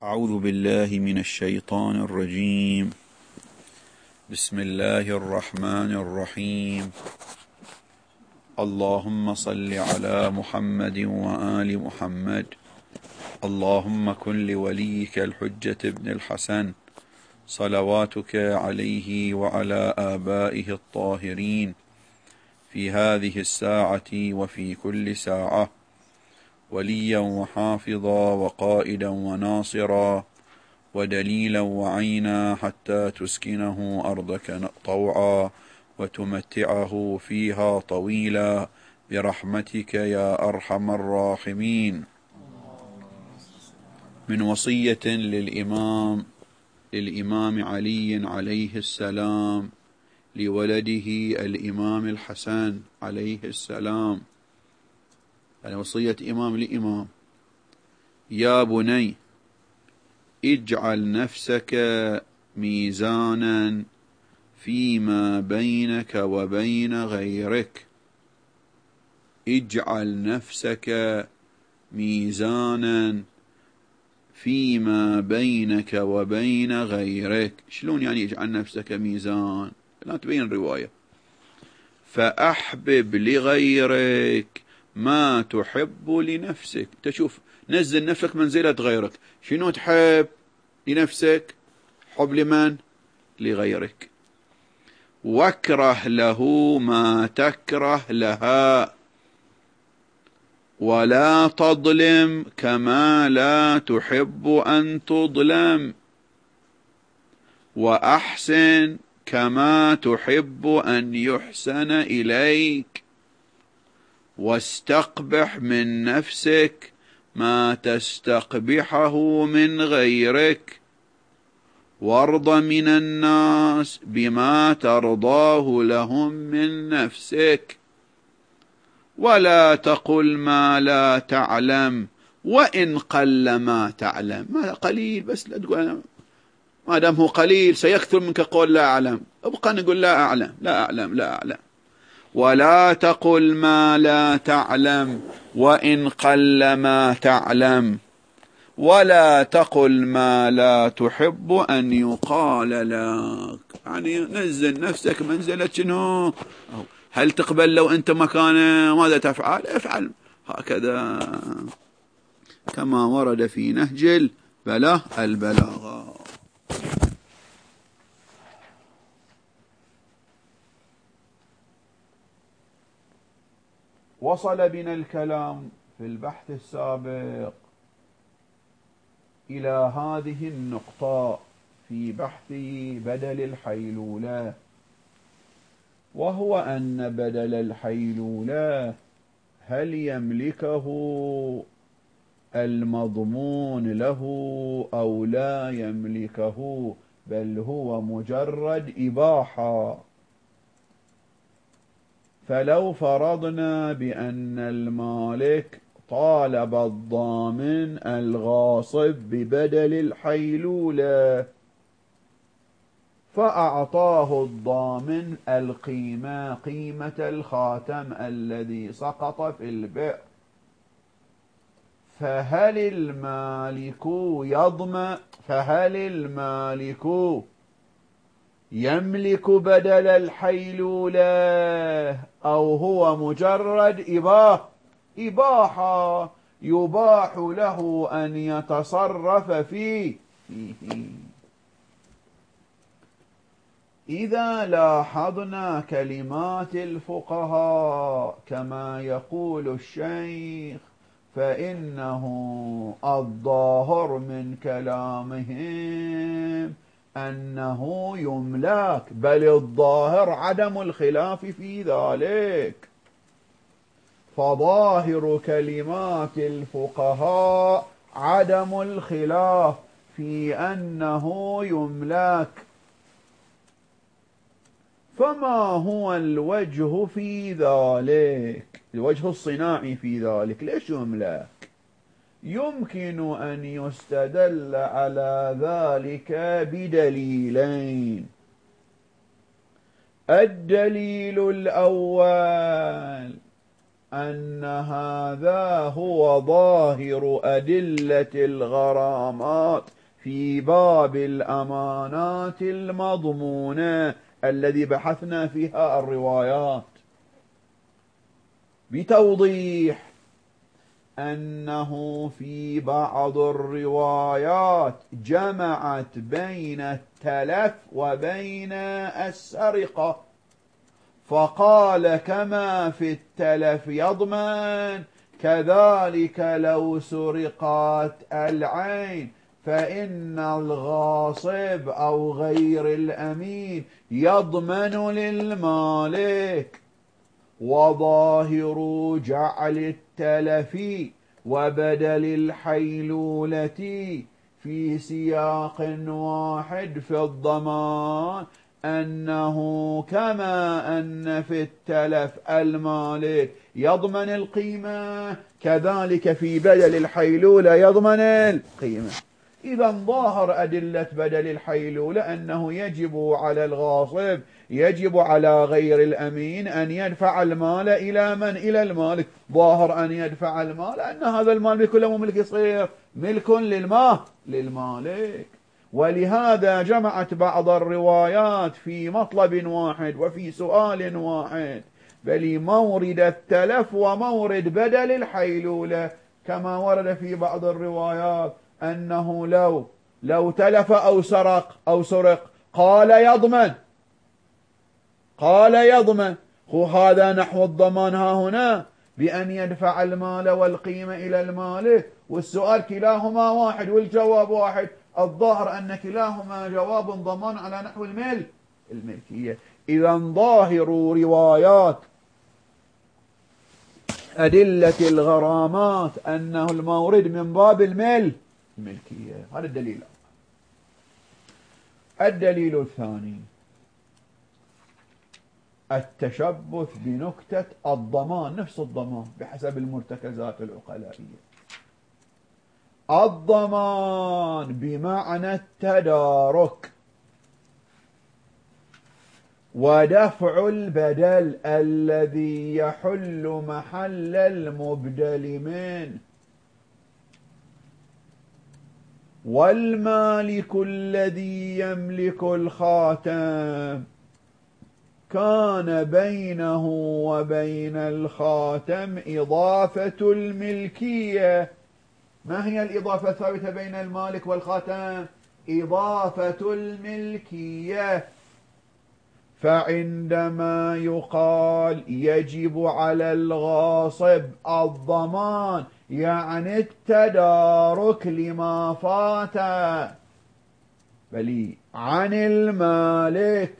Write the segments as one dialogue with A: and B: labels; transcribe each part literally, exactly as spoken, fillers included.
A: أعوذ بالله من الشيطان الرجيم. بسم الله الرحمن الرحيم. اللهم صل على محمد وآل محمد. اللهم كن لوليك الحجة ابن الحسن صلواتك عليه وعلى آبائه الطاهرين في هذه الساعة وفي كل ساعة وليا وحافظا وقائدا وناصرا ودليلا وعينا حتى تسكنه أرضك طوعا وتمتعه فيها طويلا برحمتك يا أرحم الراحمين. من وصية للإمام للإمام علي عليه السلام لولده الإمام الحسن عليه السلام، يعني وصية إمام لإمام: يا بني اجعل نفسك ميزانا فيما بينك وبين غيرك. اجعل نفسك ميزانا فيما بينك وبين غيرك. شلون يعني اجعل نفسك ميزان؟ لا تبين الرواية. فأحبب لغيرك ما تحب لنفسك. تشوف، نزل نفسك منزلة غيرك. شنو تحب لنفسك؟ حب لمن؟ لغيرك. واكره له ما تكره لها، ولا تظلم كما لا تحب أن تظلم، وأحسن كما تحب أن يحسن إليك، واستقبح من نفسك ما تستقبحه من غيرك، وارض من الناس بما ترضاه لهم من نفسك، ولا تقل ما لا تعلم وإن قل ما تعلم. ما قليل بس لا تقول، ما دام هو قليل سيكثر منك قول لا أعلم، ابقى نقول لا أعلم لا أعلم لا أعلم. ولا تقل ما لا تعلم وإن قل ما تعلم، ولا تقل ما لا تحب أن يقال لك. يعني نزل نفسك منزلة شنو؟ هل تقبل لو أنت مكانه ماذا تفعل؟ افعل هكذا كما ورد في نهج البلاغ البلاغة. وصل بنا الكلام في البحث السابق إلى هذه النقطة في بحث بدل الحيلولة، وهو أن بدل الحيلولة هل يملكه المضمون له أو لا يملكه، بل هو مجرد إباحة. فلو فرضنا بأن المالك طالب الضامن الغاصب ببدل الحيلولة، فأعطاه الضامن القيمة، قيمة الخاتم الذي سقط في البئر، فهل المالك يضمن فهل المالك يملك بدل الحيلولة أو هو مجرد إباحة إباحة يباح له أن يتصرف فيه؟ إذا لاحظنا كلمات الفقهاء كما يقول الشيخ، فإنه الظاهر من كلامهم أنه يملك، بل الظاهر عدم الخلاف في ذلك. فظاهر كلمات الفقهاء عدم الخلاف في أنه يملك. فما هو الوجه في ذلك؟ الوجه الصناعي في ذلك، ليش يملك؟ يمكن أن يستدل على ذلك بدليلين. الدليل الأول أن هذا هو ظاهر أدلة الغرامات في باب الأمانات المضمونة الذي بحثنا فيها الروايات، بتوضيح أنه في بعض الروايات جمعت بين التلف وبين السرقة، فقال كما في التلف يضمن كذلك لو سرقت العين فإن الغاصب أو غير الأمين يضمن للمالك. وظاهر جعل التلف وبدل الحيلولة في سياق واحد في الضمان أنه كما أن في التلف المالك يضمن القيمة كذلك في بدل الحيلولة يضمن القيمة. إذا ظاهر أدلة بدل الحيلولة أنه يجب على الغاصب يجب على غير الأمين أن يدفع المال إلى من؟ إلى المالك. ظاهر أن يدفع المال أن هذا المال بكل ملك يصير ملك للمال للمالك. ولهذا جمعت بعض الروايات في مطلب واحد وفي سؤال واحد، بل مورد التلف ومورد بدل الحيلولة، كما ورد في بعض الروايات أنه لو لو تلف أو سرق أو سرق قال يضمن قال يضمن هذا نحو الضمان ها هنا بأن يدفع المال والقيمة إلى المالك، والسؤال كلاهما واحد والجواب واحد. الظاهر أن كلاهما جواب ضمان على نحو الملك الملكية. إذا ظاهر روايات أدلة الغرامات أنه المورد من باب الملك الملكية. هذا الدليل. الدليل الثاني التشبث بنكتة الضمان، نفس الضمان بحسب المرتكزات العقلائية. الضمان بمعنى التدارك ودفع البدل الذي يحل محل المبدل منه، والمالك الذي يملك الخاتم كان بينه وبين الخاتم إضافة الملكية. ما هي الإضافة الثابتة بين المالك والخاتم؟ إضافة الملكية. فعندما يقال يجب على الغاصب الضمان يعني التدارك لما فات، بل عن المالك،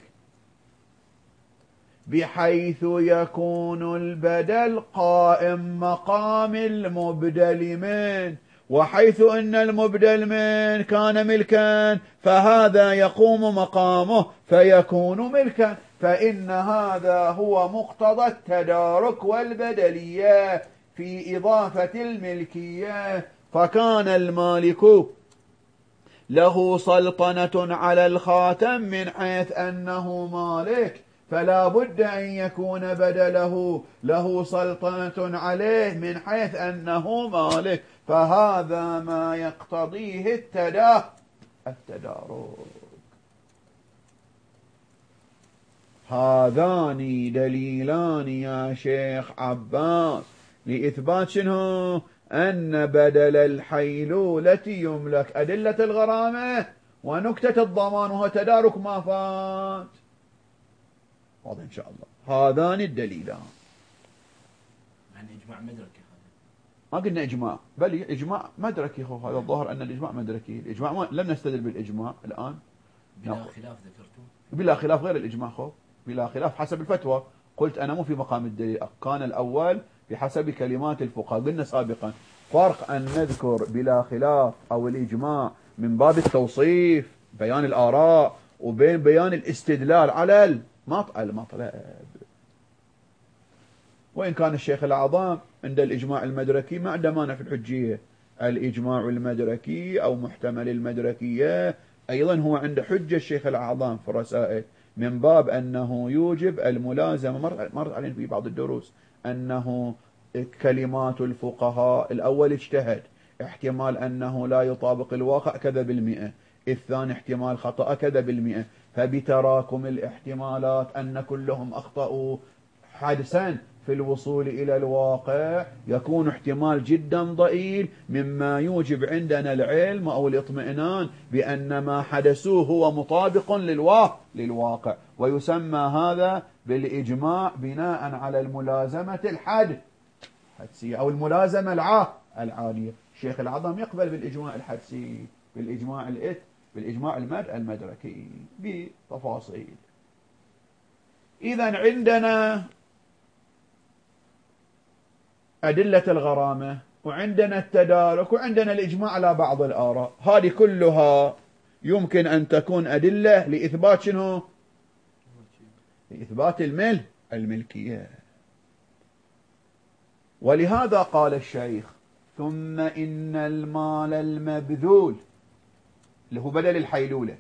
A: بحيث يكون البدل قائم مقام المبدل منه، وحيث أن المبدل منه كان ملكا فهذا يقوم مقامه فيكون ملكا. فإن هذا هو مقتضى التدارك والبدلية في إضافة الملكية. فكان المالك له سلطنة على الخاتم من حيث أنه مالك، فلا بد أن يكون بدله له سلطنة عليه من حيث أنه مالك، فهذا ما يقتضيه التدا التدارك. هذان دليلان يا شيخ عباس لإثبات شنو؟ أن بدل الحيلولة يملك، أدلة الغرامة ونكتة الضمان وهو تدارك ما فات. واضح إن شاء الله. هذان الدليلان.
B: يعني إجماع مدركي.
A: ما قلنا إجماع، بل إجماع مدركي. هو هذا الظاهر أن الإجماع مدركي. الإجماع ما... لم نستدل بالإجماع الآن.
B: بلا خلاف ذكرته.
A: بلا خلاف غير الإجماع. خو بلا خلاف حسب الفتوى. قلت أنا مو في مقام الدليل، كان الأول بحسب كلمات الفقهاء. قلنا سابقا فرق أن نذكر بلا خلاف أو الإجماع من باب التوصيف بيان الآراء، وبين بيان الاستدلال على المطلب. وإن كان الشيخ الأعظم عند الإجماع المدركي ما عنده مانع في الحجية. الإجماع المدركي أو محتمل المدركية أيضا هو عند حجة الشيخ الأعظم في الرسائل من باب أنه يوجب الملازمة. مرت علينا في بعض الدروس أنه كلمات الفقهاء: الأول اجتهد، احتمال أنه لا يطابق الواقع كذا بالمئة، الثاني احتمال خطأ كذا بالمئة، فبتراكم الاحتمالات أن كلهم أخطأوا حدسا في الوصول إلى الواقع يكون احتمال جدا ضئيل، مما يوجب عندنا العلم أو الاطمئنان بأن ما حدثوه هو مطابق للواقع، ويسمى هذا بالإجماع بناء على الملازمة الحد الحدسية أو الملازمة العا العالية. الشيخ العظم يقبل بالإجماع الحدسي، بالإجماع الإت بالإجماع المد المدركي بتفاصيل. إذن عندنا أدلة الغرامة، وعندنا التدارك، وعندنا الإجماع على بعض الآراء. هذه كلها يمكن أن تكون أدلة لإثبات شنو؟ لإثبات الملك الملكية. ولهذا قال الشيخ: ثم إن المال المبذول اللي هو بدل الحيلولة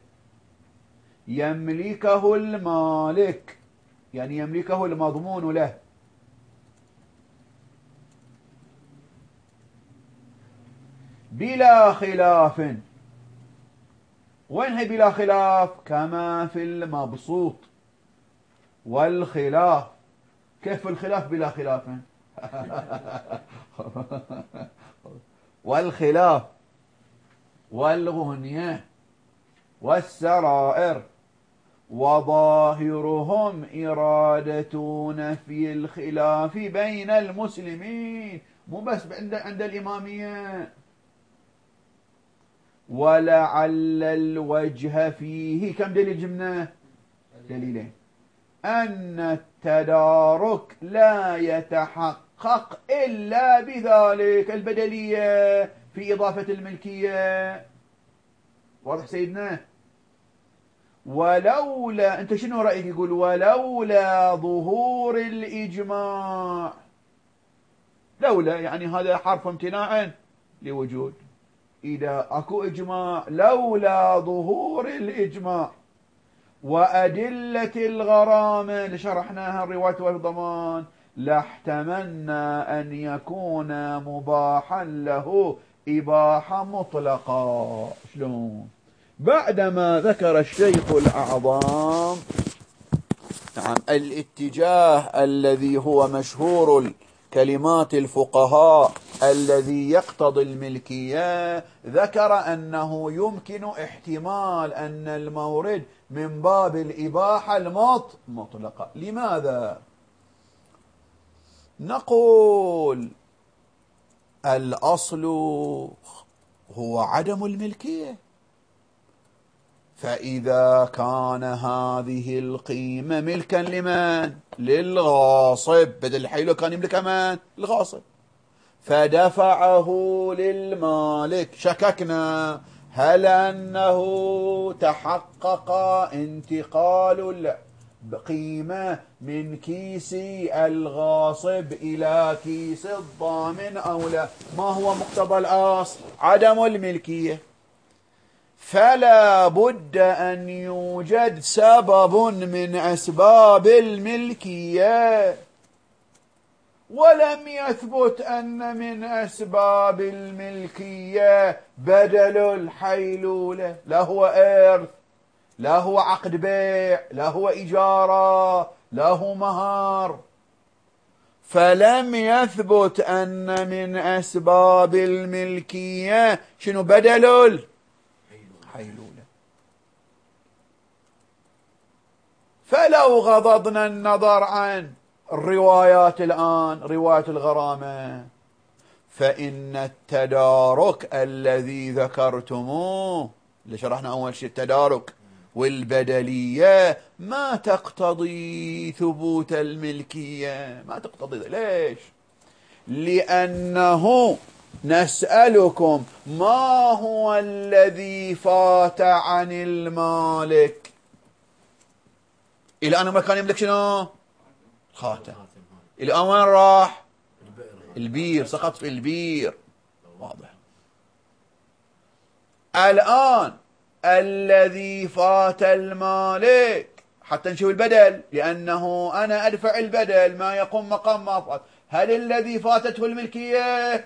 A: يملكه المالك، يعني يملكه المضمون له، بلا خلاف. وين هي بلا خلاف؟ كما في المبسوط. والخلاف كيف الخلاف بلا خلاف؟ والخلاف والغنية والسرائر وظاهرهم إرادة نفي الخلاف بين المسلمين، مو بس عند عند الإمامية. ولعل الوجه فيه كم دليل جبنا؟ دليلين: أن التدارك لا يتحقق إلا بذلك البدلية في إضافة الملكية. واضح سيدنا؟ ولولا، أنت شنو رأيك؟ يقول ولولا ظهور الإجماع. لولا يعني هذا حرف امتناع لوجود. إذا أكو إجماع، لولا ظهور الإجماع وأدلة الغرامة اللي شرحناها الرواية والضمان، لاحتملنا أن يكون مباحا له إباحة مطلقة. شلون؟ بعدما ذكر الشيخ الأعظم نعم الاتجاه الذي هو مشهور كلمات الفقهاء الذي يقتضي الملكية، ذكر أنه يمكن احتمال أن المورد من باب الإباحة المطلقة. لماذا؟ نقول الأصل هو عدم الملكية، فإذا كان هذه القيمة ملكا لمن؟ للغاصب. بدل الحيلة كان يملك من؟ الغاصب، فدفعه للمالك. شككنا هل أنه تحقق انتقال القيمة من كيس الغاصب إلى كيس الضامن أو لا؟ ما هو مقتضى الأصل؟ عدم الملكية. فلا بد أن يوجد سبب من أسباب الملكية، ولم يثبت أن من أسباب الملكية بدل الحيلولة. لا هو إرث، لا هو عقد بيع، لا هو إجارة، لا هو مهر. فلم يثبت أن من أسباب الملكية شنو؟ بدل الحيلولة. فلو غضضنا النظر عن الروايات الآن، رواية الغرامة، فإن التدارك الذي ذكرتموه اللي شرحنا أول شيء التدارك والبدلية ما تقتضي ثبوت الملكية، ما تقتضي. ليش؟ لأنه نسألكم ما هو الذي فات عن المالك؟ إلى أن ما كان يملك شنو؟ خاتم. إلى أن وين راح؟ البير، سقط في البير. واضح. الآن الذي فات المالك حتى نشوف البدل، لأنه أنا أدفع البدل ما يقوم مقام ما فات. هل الذي فاتته الملكية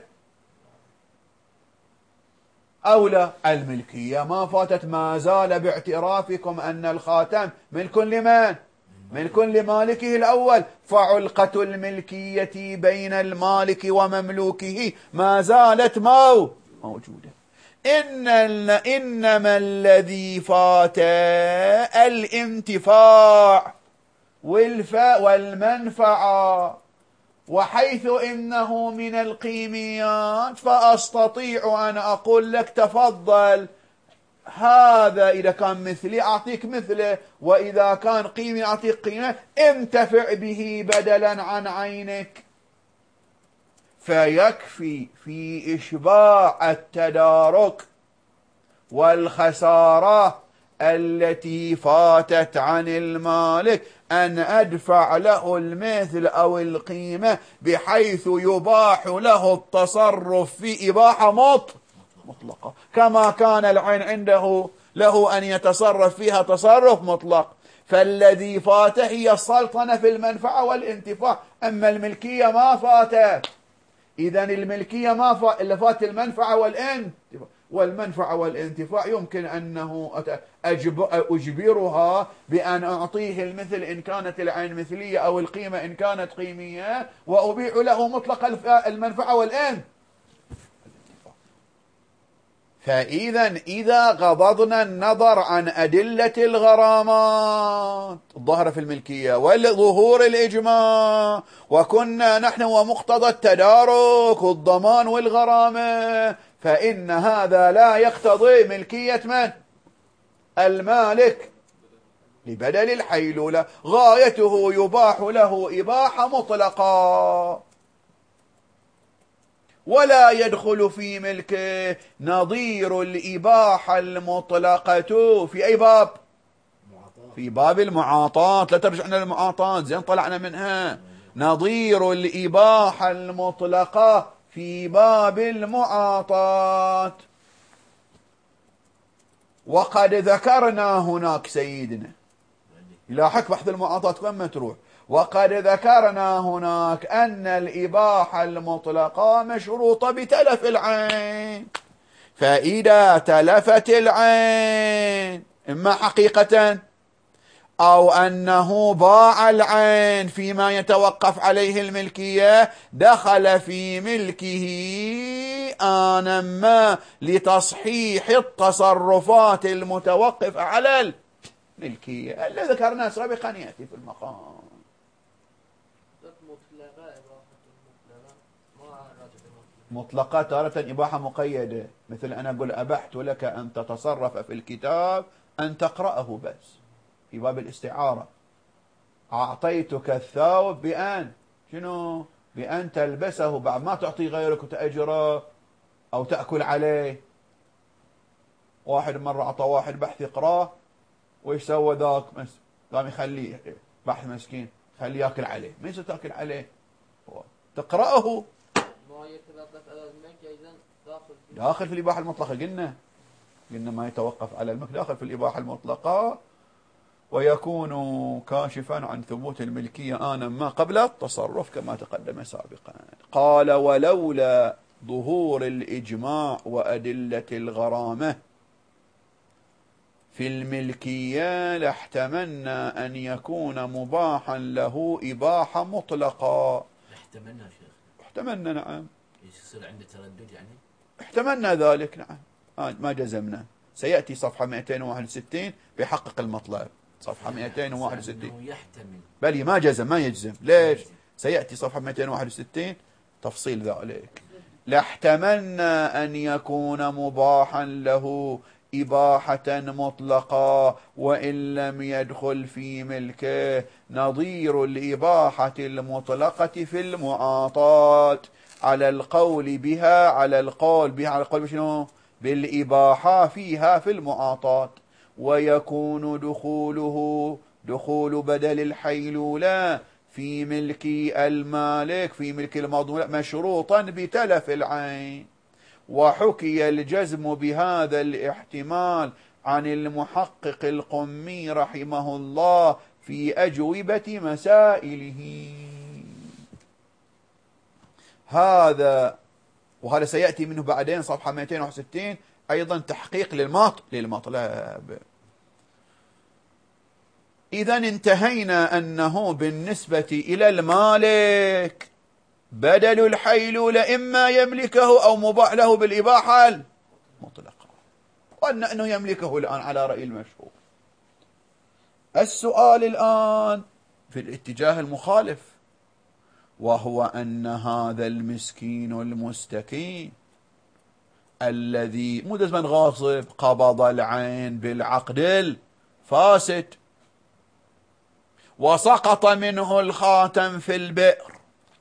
A: أو لا؟ الملكية ما فاتت، ما زال باعترافكم أن الخاتم ملك لمن؟ ملك لمالكه الأول، فعلقة الملكية بين المالك ومملوكه ما زالت مو موجودة. إن إنما الذي فات الانتفاع والفاء والمنفعة، وحيث إنه من القيميات فأستطيع أن أقول لك تفضل، هذا إذا كان مثلي أعطيك مثله، وإذا كان قيمي أعطيك قيمة، انتفع به بدلا عن عينك. فيكفي في إشباع التدارك والخسارة التي فاتت عن المالك أن أدفع له المثل أو القيمة بحيث يباح له التصرف في إباحة مطلقة، كما كان العين عنده له أن يتصرف فيها تصرف مطلق. فالذي فات هي السلطنة في المنفعة والانتفاع، أما الملكية ما فاتت. إذن الملكية ما فات، إلا فات المنفعة والانتفاع، والمنفعة والانتفاع يمكن أنه أجبرها بأن أعطيه المثل إن كانت العين مثلية أو القيمة إن كانت قيمية، وأبيع له مطلق المنفعة والانتفاع. فإذا إذا غضضنا النظر عن أدلة الغرامات الظاهرة في الملكية والظهور الإجماع، وكنا نحن ومقتضى التدارك والضمان والغرامة، فإن هذا لا يقتضي ملكية من؟ المالك لبدل الحيلولة، غايته يباح له إباحة مطلقة، ولا يدخل في ملكه نظير الإباحة المطلقة. في أي باب؟ في باب المعاطاة. لا ترجعنا للمعاطاة، زين طلعنا منها. نظير الإباحة المطلقة في باب المعاطاة. وقد ذكرنا هناك سيدنا، يلاحق بحث المعاطاة وين ما تروح، وقد ذكرنا هناك أن الإباحة المطلقة مشروطة بتلف العين. فإذا تلفت العين إما حقيقة أو أنه باع العين فيما يتوقف عليه الملكية، دخل في ملكه آنا ما لتصحيح التصرفات المتوقفة على الملكية اللي ذكرناه سابقا يأتي في المقام. مطلقة تارة إباحة مقيدة، مثل أنا أقول أبحت لك أن تتصرف في الكتاب أن تقرأه بس، في باب الاستعارة. أعطيتك الثوب بأن شنو؟ بأن تلبسه، بعد ما تعطي غيرك وتأجره أو تأكل عليه. واحد مرة أعطى واحد بحث يقراه، وإيش سوى ذاك؟ قام يخليه بحث مسكين، خليه يأكل عليه. ما يصير تأكل عليه، تقرأه. داخل في الإباحة المطلقة. قلنا قلنا ما يتوقف على الملك داخل في الإباحة المطلقة، ويكون كاشفا عن ثبوت الملكية آنا ما قبل التصرف كما تقدم سابقا. قال: ولولا ظهور الإجماع وأدلة الغرامة في الملكية لاحتملنا أن يكون مباحا له إباحة مطلقة.
B: احتملنا شيخ.
A: احتملنا، نعم.
B: يصير عنده تردد يعني؟
A: احتملنا ذلك، نعم. آه ما جزمنا. سيأتي صفحة مئتين وواحد وستين بيحقق المطلب. صفحة مئتين وواحد وستين.
B: يحتمل.
A: بل ما جزم، ما يجزم. ليش؟ سيأتي صفحة مئتين وواحد وستين تفصيل ذلك. لاحتملنا أن يكون مباحا له إباحة مطلقة وإن لم يدخل في ملكه، نظير الإباحة المطلقة في المعاطاة، على القول بها على القول بها على القول بشنو؟ بالإباحة فيها في المعاطاة. ويكون دخوله دخول بدل الحيلولة في ملك المالك في ملك المظلوم مشروطا بتلف العين. وحكي الجزم بهذا الاحتمال عن المحقق القمي رحمه الله في أجوبة مسائله. هذا وهذا سيأتي منه بعدين صفحة مئتين وواحد وستين أيضا تحقيق للماط للمطلب. إذا انتهينا أنه بالنسبة إلى المالك بدل الحيلولة إما يملكه أو مباح له بالإباحة المطلقة، وأن أنه يملكه الآن على رأي المشهور. السؤال الآن في الاتجاه المخالف، وهو أن هذا المسكين المستكين الذي مو من غاصب قبض العين بالعقد الفاسد وسقط منه الخاتم في البئر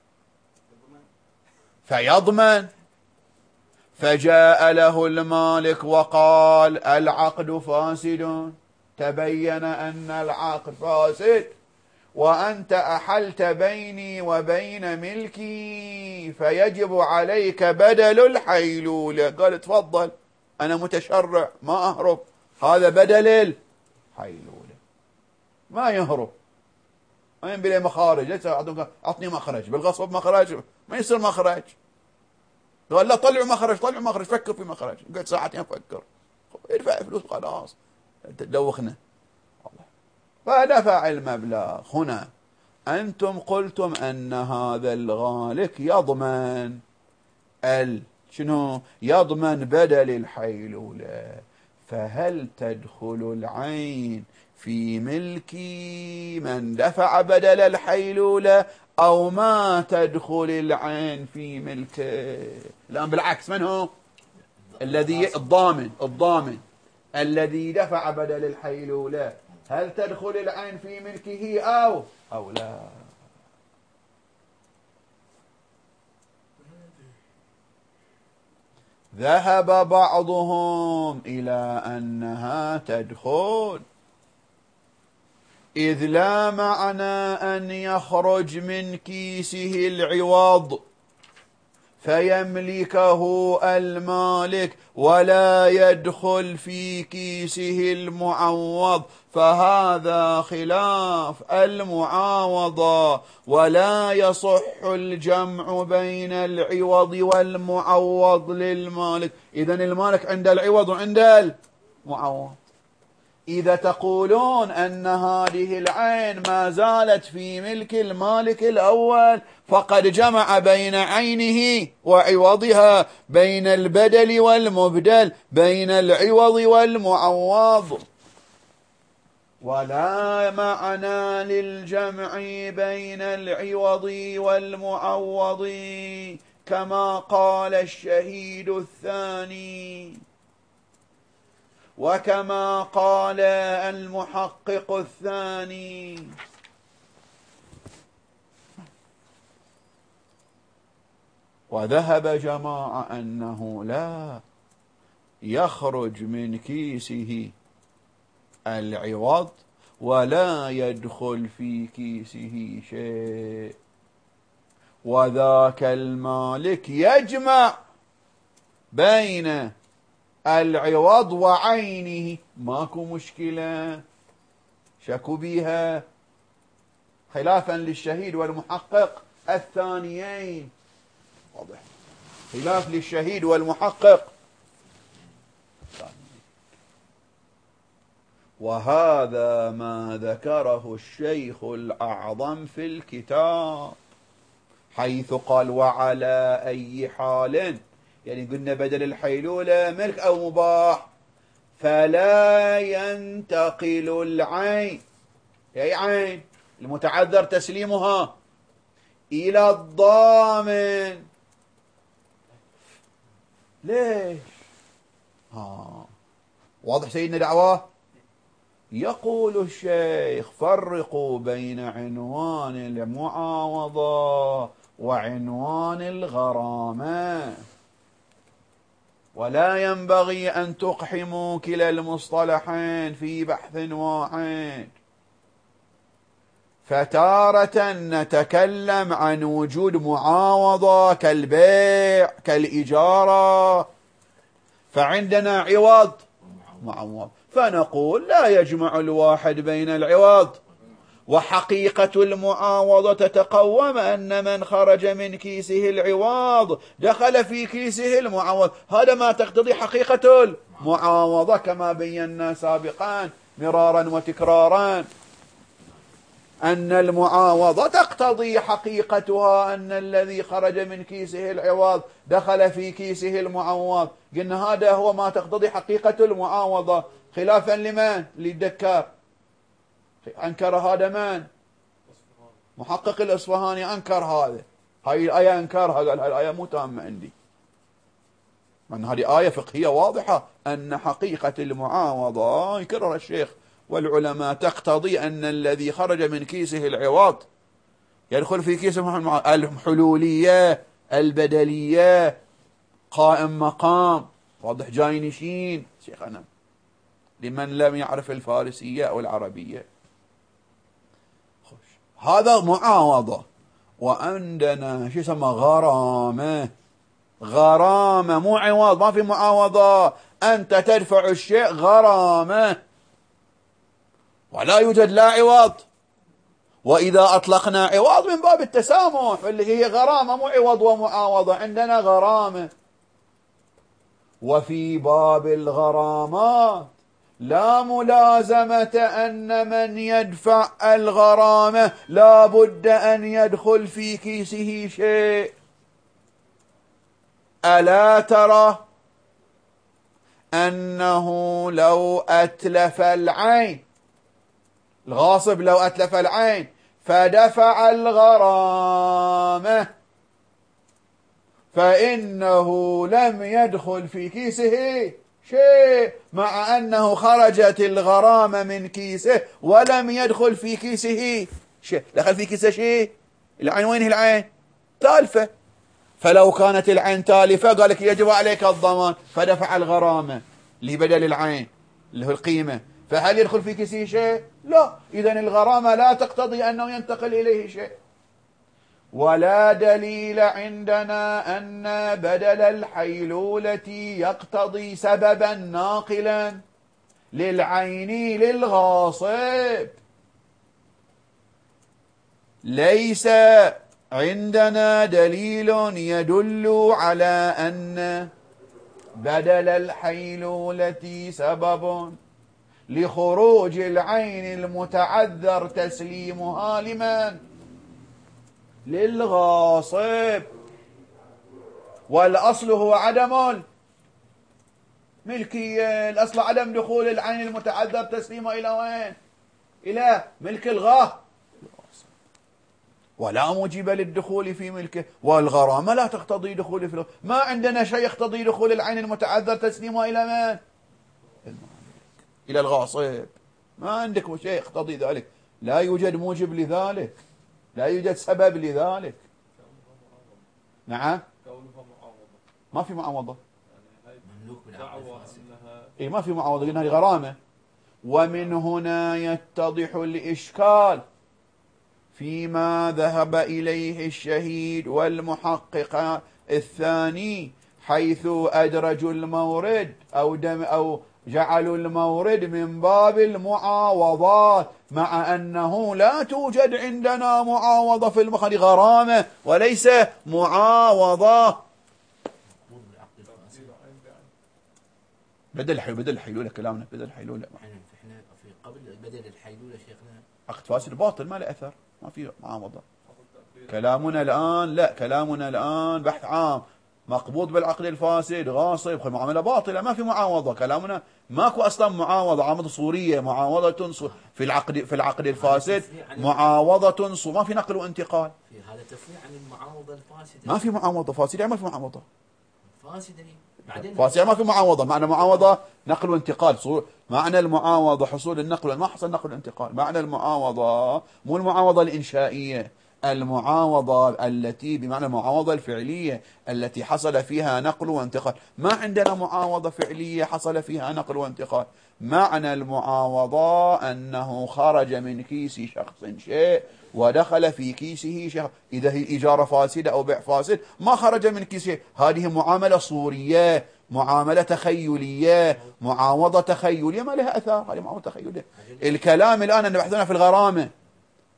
A: فيضمن، فجاء له المالك وقال العقد فاسد، تبين أن العقد فاسد وأنت أحلت بيني وبين ملكي فيجب عليك بدل الحيلولة. قال تفضل أنا متشرع ما أهرب، هذا بدل الحيلولة ما يهرب، ما ينبي مخارج، أعطني مخرج بالغصب، مخرج ما يصير مخرج. قال لا طلعوا مخرج طلعوا مخرج، فكر في مخرج. قلت ساعتين أفكر، ادفع فلوس خلاص دوخنا. فدفع المبلغ. هنا أنتم قلتم أن هذا الغالك يضمن ال شنو يضمن بدل الحيلولة، فهل تدخل العين في ملك من دفع بدل الحيلولة أو ما تدخل العين في ملكه؟ الآن بالعكس، من هو الذي الضامن الضامن الذي دفع بدل الحيلولة، هل تدخل العين في ملكه أو أو لا؟ ذهب بعضهم إلى أنها تدخل، إذ لا معنى أن يخرج من كيسه العوض فيملكه المالك ولا يدخل في كيسه المعوض، فهذا خلاف المعاوضة، ولا يصح الجمع بين العوض والمعوض للمالك. إذن المالك عند العوض وعند المعوض. إذا تقولون أن هذه العين ما زالت في ملك المالك الأول فقد جمع بين عينه وعوضها، بين البدل والمبدل، بين العوض والمعوض، ولا معنى للجمع بين العوض والمعوض كما قال الشهيد الثاني وكما قال المحقق الثاني. وذهب جماعة أنه لا يخرج من كيسه العوض ولا يدخل في كيسه شيء، وذاك المالك يجمع بين العوض وعينه، ماكو مشكلة شكوا بيها، خلافا للشهيد والمحقق الثانيين. واضح، خلاف للشهيد والمحقق. وهذا ما ذكره الشيخ الأعظم في الكتاب، حيث قال وعلى أي حال، يعني قلنا بدل الحيلولة ملك أو مباح، فلا ينتقل العين، أي عين المتعذر تسليمها، إلى الضامن. ليش؟ ها واضح سيدنا دعواه؟ يقول الشيخ فرقوا بين عنوان المعاوضة وعنوان الغرامة، ولا ينبغي أن تقحموا كلا المصطلحين في بحث واحد. فتارة نتكلم عن وجود معاوضة كالبيع كالإجارة، فعندنا عوض معوض، فنقول لا يجمع الواحد بين العوض وحقيقة المعاوضة تتقوم أن من خرج من كيسه العوض دخل في كيسه المعاوض. هذا ما تقتضي حقيقة المعاوضة كما بينا سابقا مرارا وتكرارا، أن المعاوضة تقتضي حقيقتها أن الذي خرج من كيسه العوض دخل في كيسه المعوض. قلنا هذا هو ما تقتضي حقيقة المعاوضة، خلافا لمن؟ للدكار. أنكر هذا من؟ محقق الأصفهاني أنكر هذا، هاي الآية أنكرها، قال هاي الآية مو تامة عندي، من هذه آية فقهية واضحة أن حقيقة المعاوضة، يكرر الشيخ والعلماء، تقتضي أن الذي خرج من كيسه العوض يدخل في كيسه الحلولية البدلية قائم مقام. واضح جاي نشين شيخنا لمن لم يعرف الفارسية أو العربية. هذا معاوضة. وعندنا شو يسمى غرامة. غرامة مو عوض، ما في معاوضة، أنت تدفع الشيء غرامة ولا يوجد لا عوض. وإذا أطلقنا عوض من باب التسامح اللي هي غرامة، مو عوض ومعاوضة، عندنا غرامة. وفي باب الغرامات لا ملازمة أن من يدفع الغرامة لا بد أن يدخل في كيسه شيء. ألا ترى أنه لو أتلف العين، الغاصب لو أتلف العين فدفع الغرامة فإنه لم يدخل في كيسه شيء، مع أنه خرجت الغرامة من كيسه ولم يدخل في كيسه شيء. دخل في كيسه شيء. العين وين هي العين؟ تالفة. فلو كانت العين تالفة قال لك يجب عليك الضمان فدفع الغرامة لبدل العين اللي هو القيمة، فهل يدخل في كيسه شيء؟ لا. إذن الغرامة لا تقتضي أنه ينتقل إليه شيء. ولا دليل عندنا أن بدل الحيلولة يقتضي سببا ناقلا للعين للغاصب. ليس عندنا دليل يدل على أن بدل الحيلولة سبب لخروج العين المتعذر تسليمها لمن؟ للغاصب. والأصل هو عدم الملكية، الأصل عدم دخول العين المتعذر تسليمها إلى وين؟ إلى ملك الغاه، ولا موجب للدخول في ملكه. والغرامة لا تقتضي دخول في الغاه. ما عندنا شيء يقتضي دخول العين المتعذر تسليمها إلى من؟ إلى الغاصب. ما عندك شيء يقتضي ذلك، لا يوجد موجب لذلك، لا يوجد سبب لذلك. نعم ما في معاوضة، إيه ما في معاوضة، قلنا هذه غرامة. ومن هنا يتضح الإشكال فيما ذهب إليه الشهيد والمحقق الثاني، حيث أدرجوا المورد أو دم أو جعلوا المورد من باب المعاوضات، مع أنه لا توجد عندنا معاوضة في المخرج، غرامة وليس معاوضة. بدل حيلولة، بدل حيلولة كلامنا، بدل حيلولة.
B: احنا في قبل بدل الحيلولة شيخنا
A: عقد فاسد باطل ما له أثر، ما في معاوضة. كلامنا الآن لا، كلامنا الآن بحث عام مقبوض بالعقد الفاسد، غاصب، معاملة باطلة، ما في معاوضة. كلامنا ماكو أصلا معاوضة، عامضة صورية، معاوضة صور في العقد، في العقد الفاسد معاوضة صور، ما في نقل وانتقال.
B: في هذا تفريع عن المعاوضة الفاسدة.
A: ما في معاوضة فاسدة، يعني ما في معاوضة
B: فاسدة. بعدين
A: فاسدة يعني ما في معاوضة. معنى معاوضة نقل وانتقال، صور. معنى المعاوضة حصول النقل، ما حصل نقل وانتقال. معنى المعاوضة مو المعاوضة الإنشائية، المعاوضة التي بمعنى المعاوضة الفعلية التي حصل فيها نقل وانتقال. ما عندنا معاوضة فعلية حصل فيها نقل وانتقال. معنى المعاوضة أنه خرج من كيس شخص شيء ودخل في كيسه شيء. إذا هي إجارة فاسدة أو بيع فاسد ما خرج من كيسه، هذه معاملة صورية، معاملة تخيلية، معاوضة تخيلية ما لها أثار، هذه معاوضة تخيلية. الكلام الآن أن بحثنا في الغرامة،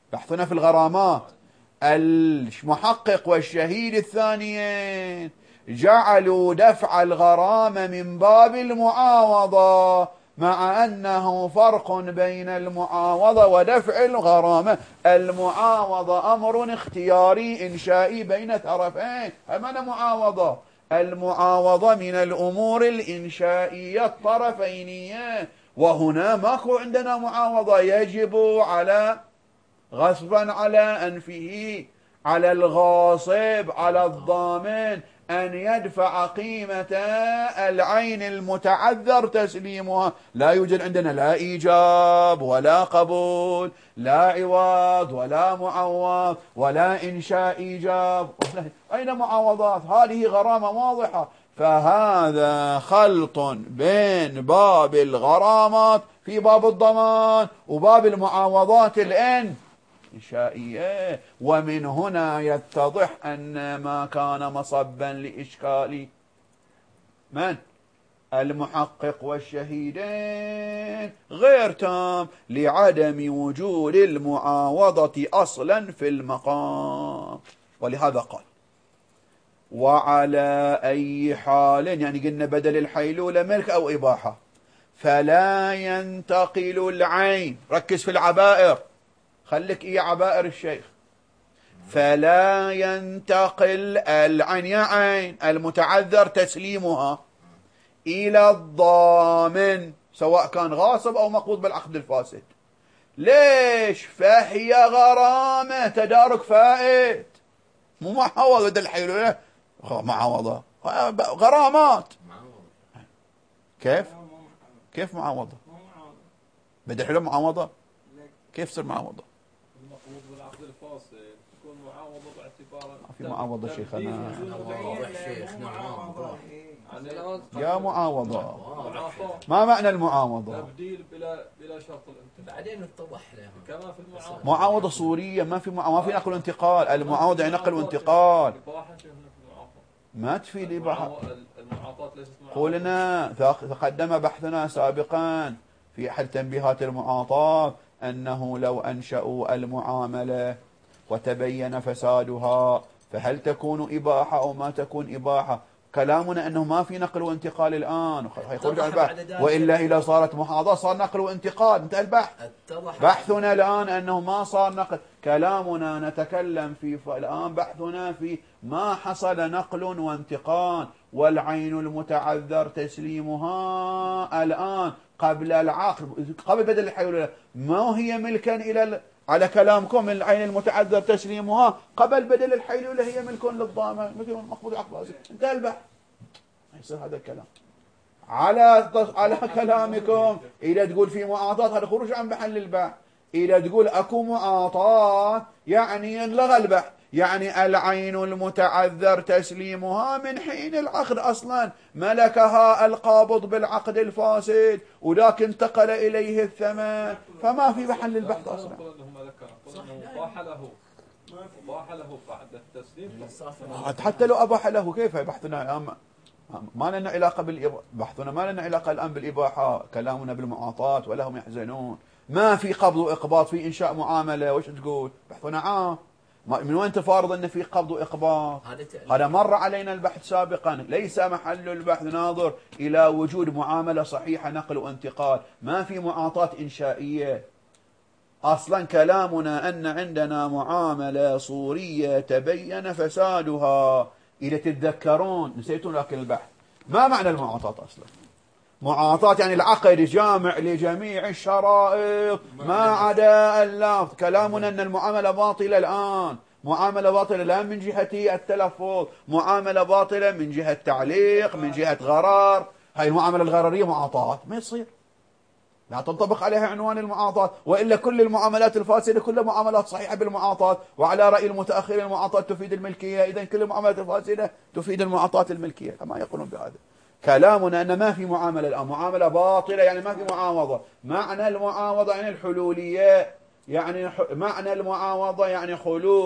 A: بحثنا في الغرامات. المحقق والشهيد الثانيين جعلوا دفع الغرامة من باب المعاوضة، مع أنه فرق بين المعاوضة ودفع الغرامة. المعاوضة أمر اختياري إنشائي بين طرفين، أما معاوضة المعاوضة من الأمور الإنشائية الطرفينية، وهنا ماكو عندنا معاوضة. يجب على غصبا على أنفه على الغاصب على الضامن أن يدفع قيمة العين المتعذر تسليمها. لا يوجد عندنا لا إيجاب ولا قبول، لا عوض ولا معوض ولا إنشاء إيجاب. أين معاوضات؟ هذه غرامة واضحة. فهذا خلط بين باب الغرامات في باب الضمان وباب المعاوضات الإن إنشائية. ومن هنا يتضح أن ما كان مصبا لإشكال من؟ المحقق والشهيدين غير تام لعدم وجود المعاوضة أصلا في المقام. ولهذا قال وعلى أي حال، يعني قلنا بدل الحيلولة ملك أو إباحة، فلا ينتقل العين. ركز في العبائر، خليك إيه عبائر الشيخ. فلا ينتقل العين يا عين المتعذر تسليمها إلى الضامن، سواء كان غاصب أو مقبوض بالعقد الفاسد. ليش؟ فهي غرامة تدارك فائت، مو معاوضة بدل الحيلولة، معاوضة غرامات. كيف؟ كيف معاوضة؟ بدل الحيلولة معاوضة؟ كيف تصير معاوضة؟
C: المقبوض بالعقد الفاسد تكون معاوضة باعتبار
A: ما في معاوضة شيخنا.
B: واضح شيخنا، واضح.
A: يا معاوضة، ما معنى المعاوضة؟
C: تبديل بلا بلا شرط الانتقال.
B: بعدين اتضح لهم
C: كما في المعاوضة.
A: معاوضة صورية، ما في ما في نقل وانتقال. المعاوضة يعني نقل وانتقال، ما تفيد إباحة.
C: المعاطاة ليست معاوضة.
A: قولنا تقدم بحثنا سابقا في أحد تنبيهات المعاطاة أنه لو أنشأوا المعاملة وتبين فسادها فهل تكون إباحة أو ما تكون إباحة؟ كلامنا أنه ما في نقل وانتقال الآن، يخرج عن البحث، وإلا إذا صارت محاضرة صار نقل وانتقال، انتهى البحث. بحثنا الآن أنه ما صار نقل. كلامنا نتكلم في الآن بحثنا في ما حصل نقل وانتقال، والعين المتعذر تسليمها الآن قبل العقد، قبل بدل الحيلولة، ما هي ملكا إلى على كلامكم العين المتعذر تسليمها قبل بدل الحيلولة هي ملك للضامن، مثل المقبوض عقد. انتهى البحث. ما يصير هذا الكلام على على كلامكم. إذا تقول في معاطاة هذا خروج عن محل البحث. إذا تقول أكو معاطاة يعني انلغى البحث، يعني العين المتعذر تسليمها من حين العقد أصلا ملكها القابض بالعقد الفاسد، وذاك انتقل إليه الثمن، فما في محل البحث أصلا.
C: أباح له أباح له بعد التسليم.
A: حتى لو أباح له كيف بحثنا الآن؟ ما لنا علاقة بالإباحة، بحثنا ما لنا علاقة الآن بالإباحة، كلامنا بالمعاطاة ولا هم يحزنون. ما في قبض وإقباض في إنشاء معاملة، وش تقول؟ بحثنا عام. من وين تفارض أن في قبض وإقباض؟ هذا مر علينا البحث سابقا. ليس محل البحث ناظر إلى وجود معاملة صحيحة نقل وانتقال، ما في معاطاة إنشائية أصلا. كلامنا أن عندنا معاملة صورية تبين فسادها. إذا تتذكرون نسيتون لكن البحث ما معنى المعاطاة أصلا؟ معاطاة يعني العقد جامع لجميع الشرائط ما عدا اللفظ. كلامنا أن المعاملة باطلة الآن، معاملة باطلة لا من جهة التلفظ، معاملة باطلة من جهة تعليق، من جهة غرار. هاي المعاملة الغرارية معاطاة ما يصير، لا تنطبق عليها عنوان المعاطاة. وإلا كل المعاملات الفاسدة كلها معاملات صحيحة بالمعاطاة، وعلى رأي المتأخرين المعاطاة تفيد الملكية، إذن كل المعاملات الفاسدة تفيد المعاطاة الملكية، كما يقولون بهذا. كلامنا أن ما في معاملة الآن، معاملة باطلة يعني ما في معاوضة. معنى المعاوضة يعني الحلولية، يعني معنى المعاوضة يعني خلود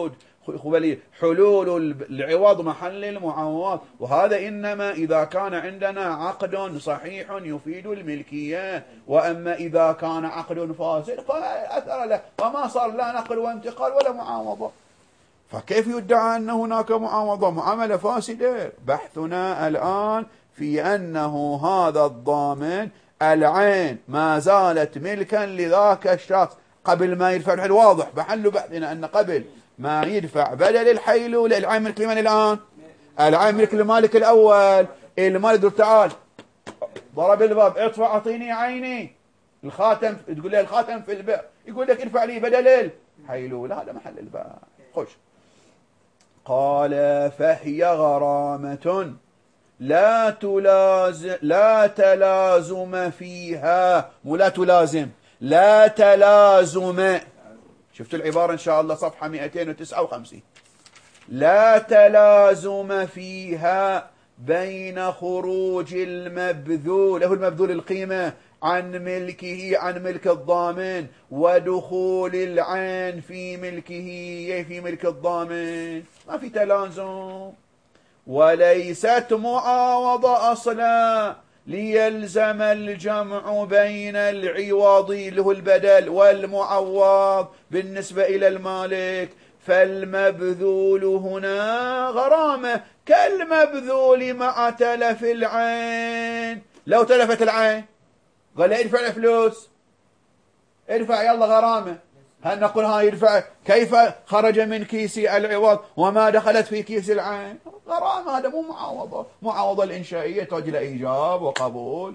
A: حلول العوض محل المعوض، وهذا إنما إذا كان عندنا عقد صحيح يفيد الملكية، وأما إذا كان عقد فاسد فأثر له وما صار لا نقل وانتقال ولا معاوضة. فكيف يدعى أن هناك معاوضة معاملة فاسدة؟ بحثنا الآن في أنه هذا الضامن العين ما زالت ملكا لذاك الشخص قبل ما يدفع الحيل. واضح بحل بحثنا أن قبل ما يدفع بدل الحيلولة العين ملك لمن الآن؟ العين ملك المالك الأول. المالك يقول تعال ضرب الباب ادفع أعطيني عيني الخاتم، تقول له الخاتم في البئر، يقول لك ادفع لي بدل الحيلولة. هذا محل الباب. خش. قال فهي غرامة لا تلازم لا تلازم فيها، مو لا تلازم، لا تلازم. شفتوا العبارة إن شاء الله صفحة مئتين وتسعة وخمسين. لا تلازم فيها بين خروج المبذول، له المبذول القيمة، عن ملكه عن ملك الضامن، ودخول العين في ملكه في ملك الضامن. ما في تلازم. وليست معاوضة أصلا ليلزم الجمع بين العوض له البدل والمعوض بالنسبة إلى المالك، فالمبذول هنا غرامة كالمبذول مع تلف العين. لو تلفت العين قال له ادفع الفلوس، ادفع يلا غرامة. هل نقول ها يدفع؟ كيف خرج من كيس العوض وما دخلت في كيس العين؟ غرامة. هذا مو معاوضة. معاوضة الإنشائية تحتاج إلى إيجاب وقبول.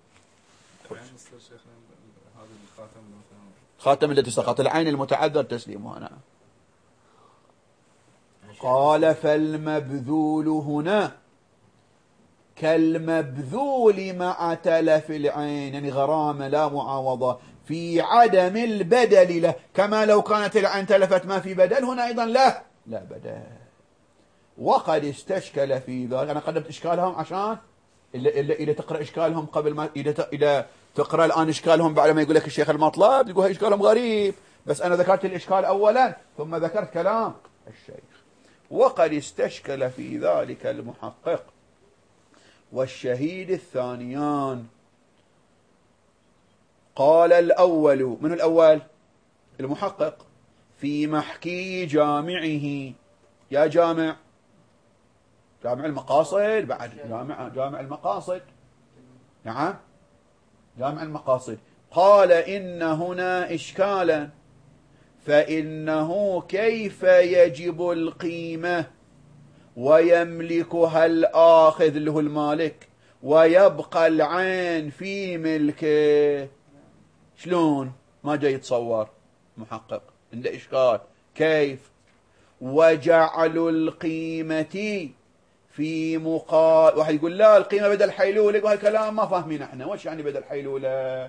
A: خاتم التي سقط العين المتعذر تسليمها. نعم. قال فالمبذول هنا كالمبذول مع تلف العين، يعني غرامة لا معاوضة في عدم البدل له، كما لو كانت العين تلفت ما في بدل، هنا أيضا لا لا بدل. وقد استشكل في ذلك. أنا قدمت إشكالهم عشان إذا تقرأ إشكالهم قبل ما إذا إذا تقرأ الآن إشكالهم بعد ما يقول لك الشيخ المطلب تقول هاي إشكالهم غريب، بس أنا ذكرت الإشكال أولا ثم ذكرت كلام الشيخ. وقد استشكل في ذلك المحقق والشهيد الثانيان. قال الأول، من الأول؟ المحقق، في محكي جامعه. يا جامع، جامع المقاصد بعد، جامع جامع المقاصد. نعم جامع المقاصد. قال إن هنا إشكالا، فإنه كيف يجب القيمة ويملكها الآخذ له المالك ويبقى العين في ملكه؟ شلون؟ ما جاي يتصور محقق، عنده إشكال. كيف؟ وجعل القيمة في مقابل، واحد يقول لا القيمة بدل حيلولة، يقول هالكلام ما فاهمين احنا، وش يعني بدل حيلولة؟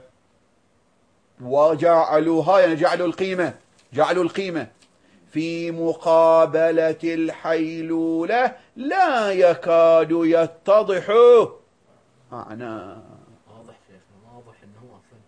A: وجعلوها يعني جعلوا القيمة، جعلوا القيمة في مقابلة الحيلولة لا يكاد يتضح معناه.
B: واضح شيخنا، واضح انه هو اصلا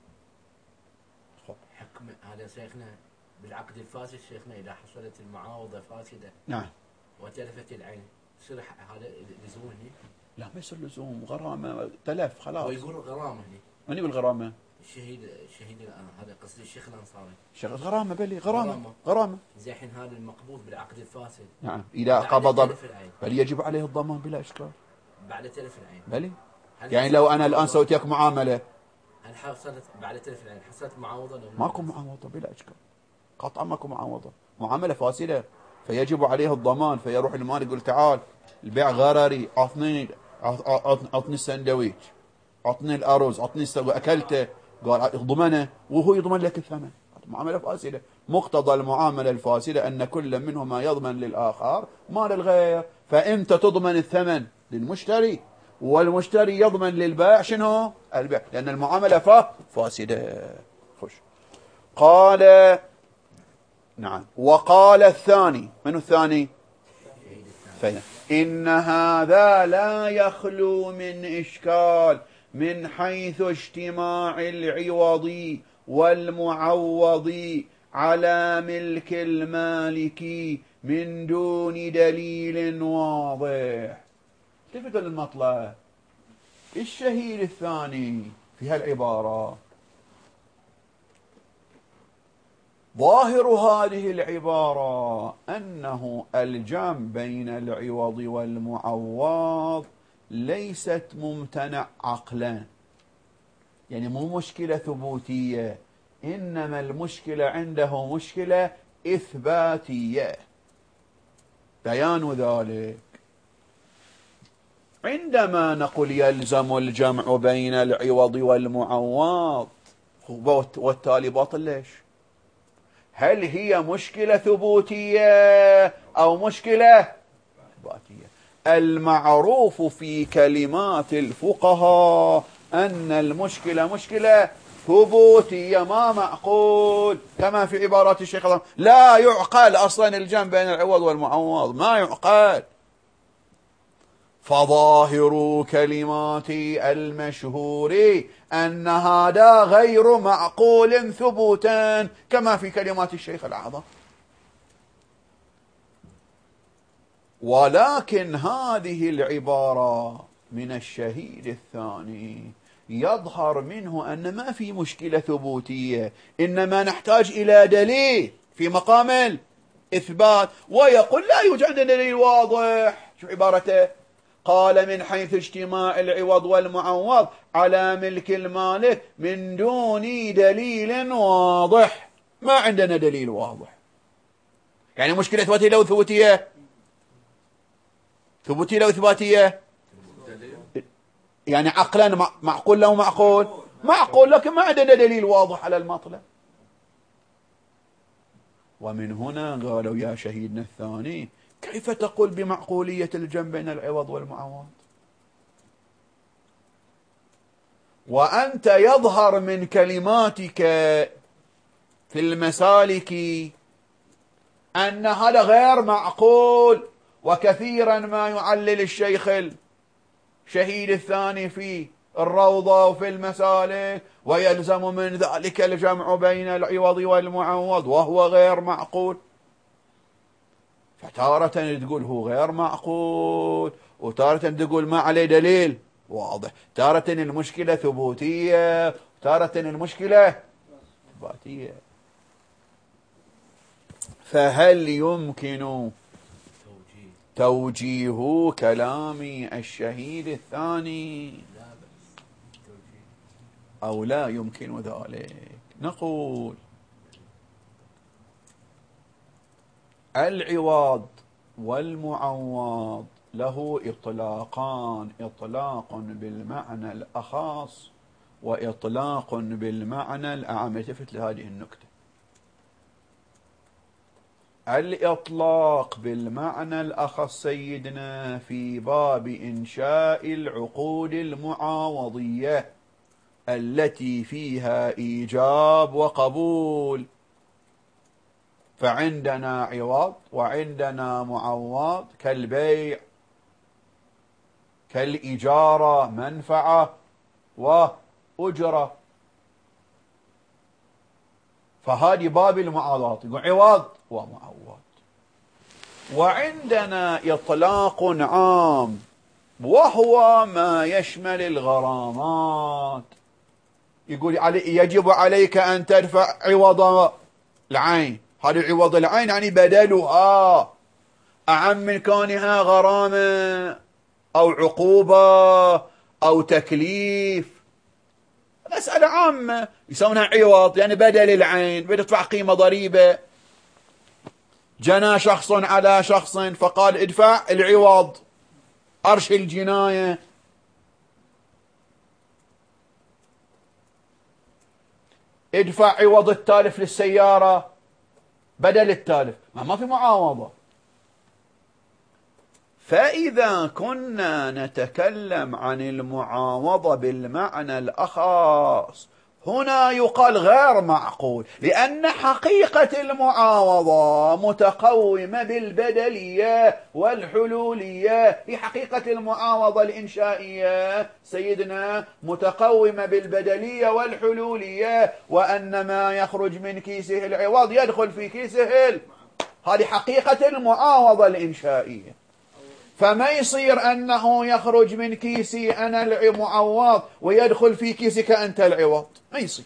B: حكم هذا شيخنا بالعقد الفاسد. شيخنا اذا حصلت المعاوضة فاسدة
A: نعم
B: وتلفت العين يصير هذا لزوم هنا؟
A: لا ما يصير لزوم، غرامة تلف خلاص.
B: هو يقول غرامة هنا.
A: من يقول غرامة؟
B: الشهيد الشهيد هذا قصدي الشيخ الانصاري.
A: شيخ غرامة بلي غرامة غرامة.
B: زين الحين هذا المقبوض بالعقد الفاسد.
A: نعم إذا قبض بل يجب عليه الضمان بلا إشكال
B: بعد تلف العين.
A: بلي يعني لو أنا الآن سويت لك معاملة،
B: هل حصلت بعد تلف العين حصلت معاوضة؟
A: ماكو معاوضة بلا إشكال، قطعا ماكو معاوضة، معاملة فاسدة فيجب عليه الضمان. فيروح المال يقول تعال البيع غرري، عطني عطني السندويش، عطني الأرز، عطني السو أكلته، قال ضمنه وهو يضمن لك الثمن. معاملة فاسدة. مقتضى المعاملة الفاسدة أن كل منهما يضمن للآخر ما للغير، فأنت تضمن الثمن للمشتري والمشتري يضمن للبائع شنو؟ البيع، لأن المعاملة فاسدة. خش. قال نعم. وقال الثاني، من الثاني؟ فهنا. إن هذا لا يخلو من إشكال من حيث اجتماع العوض والمعوض على ملك المالك من دون دليل واضح. التفتوا للمطلب. الشهيد الثاني في هالعبارة ظاهر هذه العبارة أنه الجمع بين العوض والمعوض ليست ممتنع عقلا، يعني مو مشكلة ثبوتية، إنما المشكلة عنده مشكلة إثباتية. بيان ذلك عندما نقول يلزم الجمع بين العوض والمعوض والتالي باطل. ليش؟ هل هي مشكلة ثبوتية أو مشكلة إثباتية؟ المعروف في كلمات الفقهاء أن المشكلة مشكلة ثبوتية، ما معقول كما في عبارات الشيخ الله لا يعقل أصلا الجمع بين العوض والمعوض، ما يعقل. فظاهر كلمات المشهور أن هذا غير معقول ثبوتا كما في كلمات الشيخ الأعظم. ولكن هذه العبارة من الشهيد الثاني يظهر منه أن ما في مشكلة ثبوتية، إنما نحتاج إلى دليل في مقام الإثبات. ويقول لا يوجد عندنا دليل واضح. شو عبارته؟ قال من حيث اجتماع العوض والمعوض على ملك المالك من دون دليل واضح. ما عندنا دليل واضح، يعني مشكلة إثباتية لو ثبوتية، ثبوتية لو إثباتية، يعني عقلا معقول لو معقول معقول، لكن ما عندنا دليل واضح على المطلب. ومن هنا قالوا يا شهيدنا الثاني كيف تقول بمعقولية الجمع بين العوض والمعوض وأنت يظهر من كلماتك في المسالك أن هذا غير معقول؟ وكثيرا ما يعلل الشيخ الشهيد الثاني في الروضة وفي المسالك ويلزم من ذلك الجمع بين العوض والمعوض وهو غير معقول. فتارة تقول هو غير معقول، وتارة تقول ما عليه دليل واضح، تارة المشكلة ثبوتية، تارة المشكلة إثباتية. فهل يمكن توجيه كلام الشهيد الثاني أو لا يمكن ذلك؟ نقول العوض والمعوض له إطلاقان، إطلاق بالمعنى الأخص وإطلاق بالمعنى الأعم. التفت لهذه النكتة. الإطلاق بالمعنى الأخص سيدنا في باب إنشاء العقود المعاوضية التي فيها إيجاب وقبول، فعندنا عوض وعندنا معوض كالبيع كالإجارة منفعة وأجرة. فهذه باب المعاوضات، يقول عوض ومعوض. وعندنا إطلاق عام وهو ما يشمل الغرامات، يقول يجب عليك أن تدفع عوض العين. هذا عوض العين يعني بدلها، أعم من كونها غرامة أو عقوبة أو تكليف، مسألة عامة يسمونها عوض، يعني بدل العين، بدفع قيمة ضريبة. جنى شخص على شخص فقال ادفع العوض، أرش الجناية. ادفع عوض التالف للسيارة بدل التالف، ما في معاوضة. فإذا كنا نتكلم عن المعاوضة بالمعنى الأخص هنا يقال غير معقول، لأن حقيقة المعاوضة متقومة بالبدلية والحلولية. في حقيقة المعاوضة الإنشائية سيدنا متقومة بالبدلية والحلولية، وأن ما يخرج من كيسه العوض يدخل في كيسه. هذه حقيقة المعاوضة الإنشائية. فما يصير أنه يخرج من كيسي أنا المعوض ويدخل في كيسك أنت العوض، ما يصير.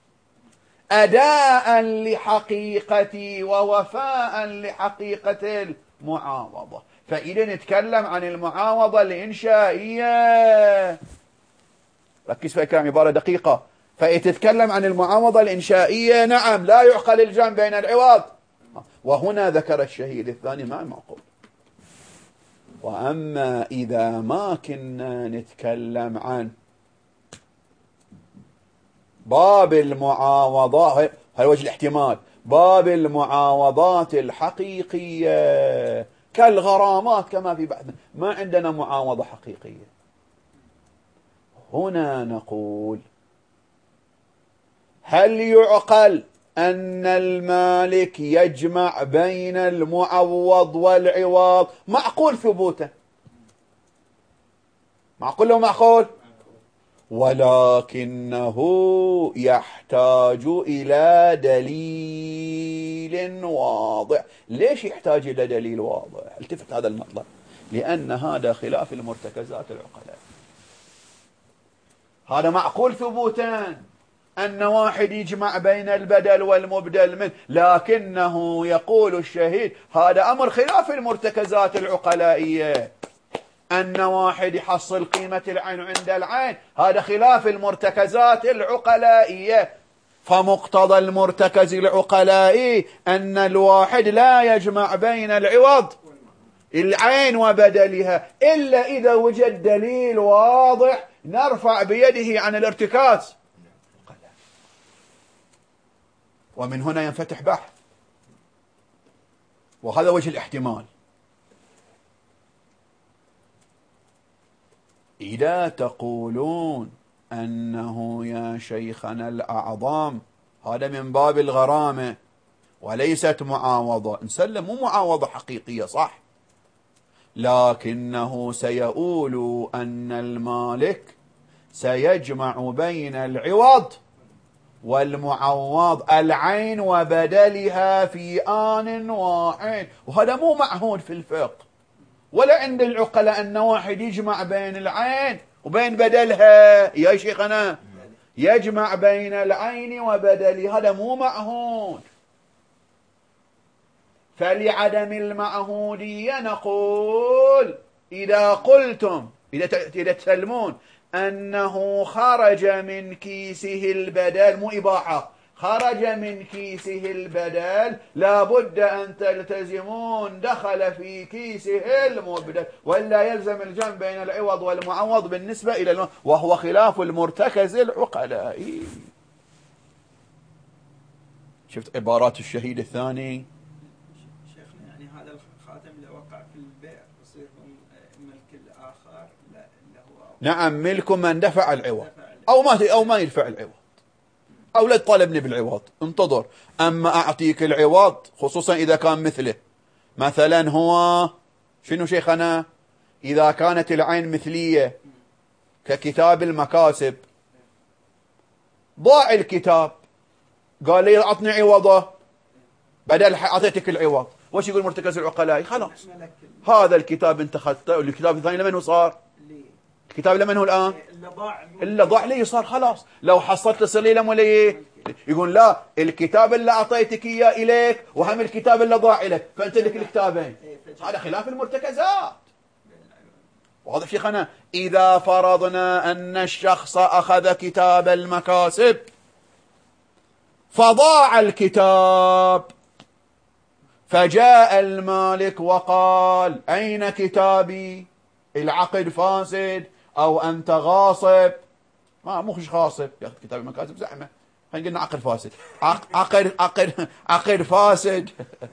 A: أداء لحقيقتي ووفاء لحقيقة المعاوضة. فإذا نتكلم عن المعاوضة الإنشائية، ركز في كلام عبارة دقيقة، فإتتكلم عن المعاوضة الإنشائية نعم لا يعقل الجمع بين العوض، وهنا ذكر الشهيد الثاني مع المعقول. وأما إذا ما كنا نتكلم عن باب المعاوضات، هل وجه الاحتمال، باب المعاوضات الحقيقية كالغرامات كما في بعض، ما عندنا معاوضة حقيقية. هنا نقول هل يعقل أن المالك يجمع بين المعوض والعوض؟ معقول ثبوتا، معقول لو معقول، ولكنه يحتاج إلى دليل واضح. ليش يحتاج إلى دليل واضح؟ التفت هذا المطلب، لأن هذا خلاف المرتكزات العقلاء. هذا معقول ثبوتا أن واحد يجمع بين البدل والمبدل منه، لكنه يقول الشهيد هذا أمر خلاف المرتكزات العقلائية، أن واحد يحصل قيمة العين عند العين، هذا خلاف المرتكزات العقلائية. فمقتضى المرتكز العقلائي أن الواحد لا يجمع بين العوض العين وبدلها إلا إذا وجد دليل واضح نرفع بيده عن الارتكاز. ومن هنا ينفتح بحث، وهذا وجه الاحتمال. إذا تقولون أنه يا شيخنا الأعظم هذا من باب الغرامة وليست معاوضة، نسلم مو معاوضة حقيقية صح، لكنه سيقول أن المالك سيجمع بين العوض والمعوض العين وبدلها في آن واحد، وهذا مو معهود في الفقه ولا عند العقلاء أن واحد يجمع بين العين وبين بدلها. يا شيخنا يجمع بين العين وبدلها، هذا مو معهود. فلعدم المعهودية نقول إذا قلتم إذا تسلمون أنه خرج من كيسه البدل، مو إباحة، خرج من كيسه البدل، لابد أن تلتزمون دخل في كيسه المبدل، ولا يلزم الجمع بين العوض والمعوض بالنسبة إلى الم... وهو خلاف المرتكز العقلائي. شفت عبارات الشهيد الثاني؟
D: شيخنا يعني هذا الخاتم اللي وقع في البيع يصير ملك الآخر؟ لا اللي هو
A: نعم ملك من دفع العوض أو ما أو ما يدفع العوض، أو لا تطالبني بالعوض، انتظر. أما أعطيك العوض خصوصا إذا كان مثله، مثلا هو شنو شيخنا؟ إذا كانت العين مثلية ككتاب المكاسب، ضاع الكتاب، قال لي أعطني عوضه بدل أعطيتك العوض، وش يقول مرتكز العقلاء؟ خلاص هذا الكتاب انت أخذته، والكتاب الثاني لمن هو صار؟ الكتاب لمن هو الآن؟ إلا ضاع لي صار خلاص، لو حصلت تصير لي لم ولا يقول لا الكتاب اللي أعطيتك إياه إليك وهم الكتاب اللي ضاع لك، فأنت لك الكتابين. هذا خلاف المرتكزات. واضح شيخنا؟ إذا فرضنا أن الشخص أخذ كتاب المكاسب فضاع الكتاب، فجاء المالك وقال أين كتابي؟ العقد فاسد أو أنت غاصب. ما مو خش غاصب يا كتاب المكاسب زعمة، خلينا قلنا عقد فاسد، عقد عقد عقد فاسد.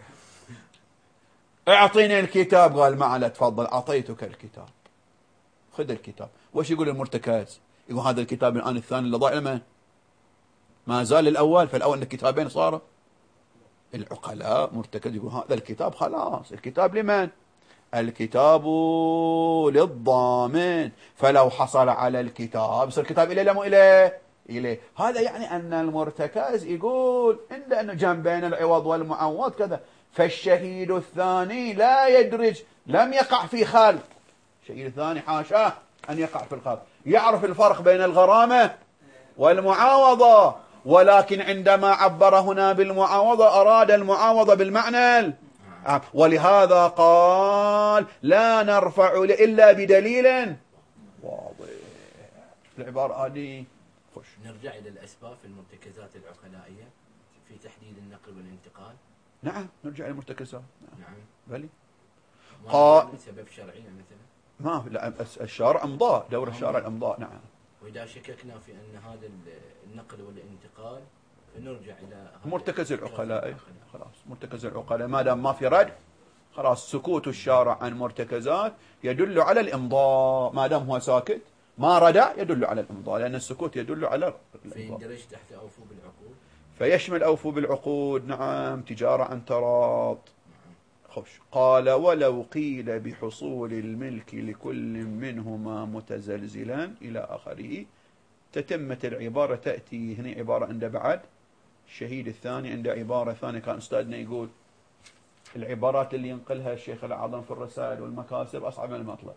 A: اعطيني الكتاب، قال ما عليه تفضل أعطيتك الكتاب، خذ الكتاب. وش يقول المرتكز؟ يقول هذا الكتاب الآن الثاني اللي ضاع لمن؟ ما زال الأول، فالأول الكتابين صاروا. العقلاء مرتكز يقول هذا الكتاب خلاص، الكتاب لمن؟ الكتاب للضامن، فلو حصل على الكتاب صار الكتاب إليه لم إليه إليه. هذا يعني أن المرتكز يقول عند أنه جمع بين العوض والمعوض كذا، فالشهيد الثاني لا يدرج، لم يقع في خلط. الشهيد الثاني حاشاه أن يقع في الخلط، يعرف الفرق بين الغرامة والمعاوضة، ولكن عندما عبر هنا بالمعاوضة أراد المعاوضة بالمعنى، ولهذا قال لا نرفع إلا بدليل واضح. العبارة هذه خش.
B: نرجع إلى الأسباب في المرتكزات العقلائية في تحديد النقل والانتقال.
A: نعم نرجع إلى المرتكزات.
B: نعم
A: بلي
B: قال سبب شرعي مثلا
A: ما لا الشارع امضاء، دور الشارع الامضاء. نعم.
B: وإذا شككنا في أن هذا النقل والانتقال فنرجع إلى
A: مرتكز العقلاء. خلاص مرتكز العقلاء ما دام ما في رد، خلاص سكوت الشارع عن مرتكزات يدل على الامضاء، ما دام هو ساكت ما ردع يدل على الامضاء، لأن السكوت يدل على الامضاء.
B: فيندرج تحت أوفوا بالعقود،
A: فيشمل أوفوا بالعقود. نعم. تجارة عن تراض. خوش. قال ولو قيل بحصول الملك لكل منهما متزلزلا إلى آخره. تتمة العبارة تأتي هنا عبارة عند بعد الشهيد الثاني، عند عبارة ثانية. كان أستاذنا يقول العبارات اللي ينقلها الشيخ الأعظم في الرسائل والمكاسب أصعب من المطلب.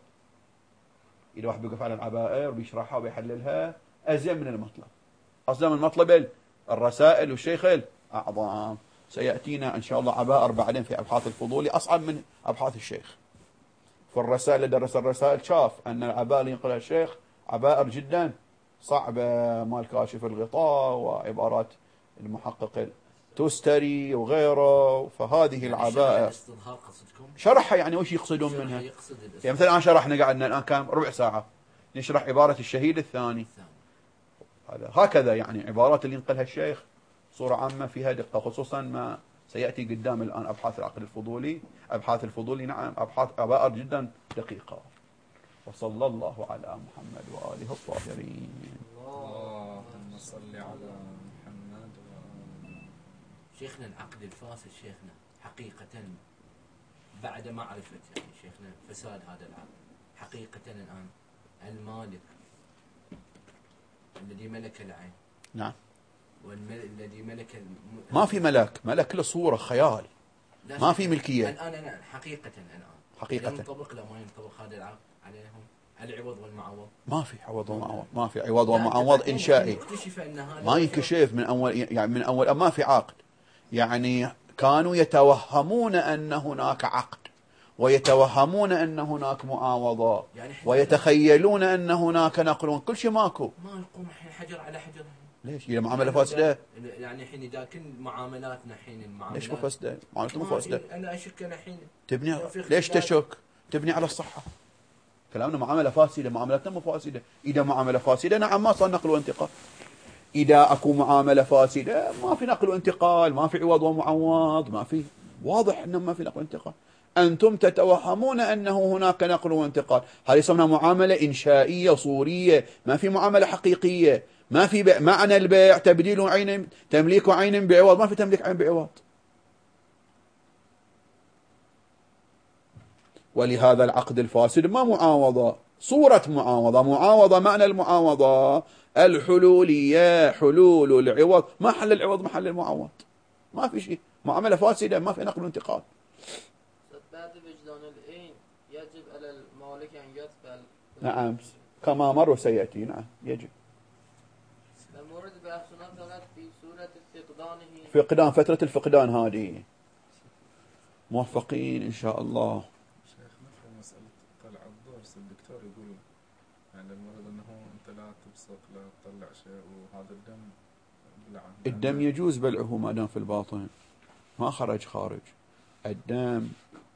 A: إذا واحد بيقف على العبائر بيشرحها وبيحللها أزين من المطلب. أصلا من المطلب الرسائل والشيخ الأعظم. سيأتينا إن شاء الله عبائر بعدين في أبحاث الفضولي أصعب من أبحاث الشيخ. في الرسائل اللي درس الرسائل شاف أن العبائر اللي ينقلها الشيخ عبائر جدا صعبة، مال كاشف الغطاء وعبارات المحقق التستري وغيره. فهذه العبائر شرحها يعني وش يقصدون منها؟ يعني مثلا الآن شرحنا قعدنا الآن كم ربع ساعة نشرح عبارة الشهيد الثاني. هذا هكذا يعني عبارات اللي ينقلها الشيخ صورة عامة فيها دقة، خصوصا ما سيأتي قدام الآن أبحاث العقل الفضولي. أبحاث الفضولي نعم أبحاث عبائر جدا دقيقة. وصلى الله على محمد وآله الطاهرين.
C: اللهم صل على محمد.
B: شيخنا العقد الفاسد شيخنا حقيقة بعد معرفة يعني شيخنا فساد هذا العقد حقيقة الآن المالك الذي ملك العين
A: نعم
B: والذي ملك الم...
A: ما في ملك، ملك له صورة خيال، ما في ملكية
B: الآن الآن حقيقة الآن
A: حقيقة
B: ينطبق لا ما ينطبق هذا العقد عليهم العوض والمعوض.
A: ما في عوض ومعوض، ما في عوض ومعوض إنشائي، ما ينكشف من أول يعني من أول ما في عقد. يعني كانوا يتوهمون أن هناك عقد ويتوهمون أن هناك معاوضة يعني ويتخيلون أن هناك نقل، كل شيء ماكو.
B: ما نقوم الحين حجر على حجر.
A: ليش؟ هي معاملة فاسدة.
B: يعني الحين إذا كن معاملاتنا الحين المعاملات
A: ليش فاسدة؟ معاملته مو فاسدة.
B: أنا أشك أنا الحين
A: تبني ليش تشك؟ تبني على الصحة. كلامنا معاملة فاسدة، معاملتنا مو فاسدة. إذا معاملة فاسدة نعم ما صار نقل وانتقال. إذا أكو معاملة فاسدة ما في نقل وانتقال، ما في عوض ومعوض، ما في، واضح أنه ما في نقل وانتقال. أنتم تتوهمون أنه هناك نقل وانتقال، هذه يسمونها معاملة إنشائية صورية، ما في معاملة حقيقية. ما في بيع. معنى البيع تبديل عين، تمليك عين بعوض، ما في تمليك عين بعوض. ولهذا العقد الفاسد ما معاوضة، صورة معاوضة. معاوضة معنى المعاوضة الحلولية، حلول العوض، ما حل العوض محل المعاوض، ما في شيء. معاملة فاسدة ما في نقل وانتقال.
E: بعد وجدان العين يجب على المالك أن يقبل.
A: نعم كما مر وسيأتي. نعم يجب.
E: المورد بأحسنات فقط في سورة فقدانه،
A: فقدان، فترة الفقدان هذه. موفقين إن شاء الله.
C: شيخنا في مسألة طلع الضرس الدكتور يقول يعني المرض أنه أنت لا تبصق لا تطلع شيء وهذا الدم بلعن.
A: الدم يجوز بلعه ما دام في الباطن ما خرج خارج. الدم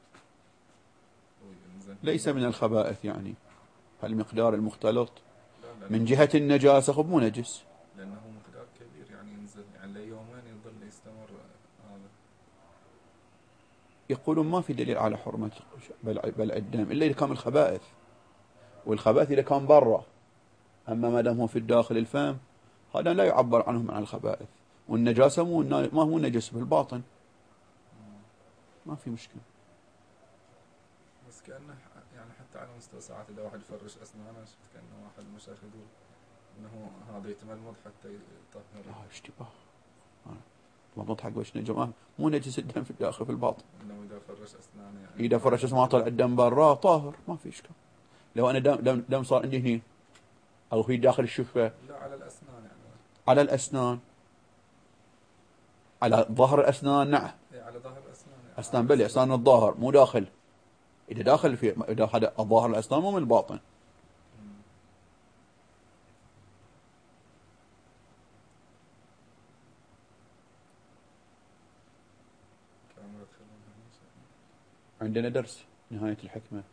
A: ليس من الخبائث يعني المقدار المختلط من جهة النجاسة خب مو نجس
C: لأنه مقدار كبير يعني ينزل يعني ليومين يظل يستمر هذا.
A: يقولون ما في دليل على حرمة بلع الدم إلا إذا كان الخبائث، والخبائث إذا كان برا. أما ما دام هو في الداخل الفم هذا لا يعبر عنهم عن الخبائث. والنجاسة مو ما هو نجس بالباطن، ما في مشكلة.
C: بس كأنه يعني حتى على مستوى ساعات إذا واحد يفرش أسنانه شفت كأنه واحد المشايخ يقول إنه هذا يتملمض حتى يطهر.
A: لا اشتباه. مضمض حق وش جماعة مو نجس الدم في الداخل في الباطن.
C: انه اذا فرش اسنانه يعني
A: اذا فرش اسمه طلع الدم برا طاهر ما في اشكال. لو انا دم دم, دم صار عندي هني او في داخل الشفه.
C: لا على الاسنان يعني.
A: على الاسنان على ظهر الاسنان نعم.
C: إيه على ظهر الاسنان يعني.
A: اسنان بلي اسنان الظاهر مو داخل. اذا داخل في اذا هذا الظاهر الاسنان مو من الباطن. عندنا درس نهاية الحكمة.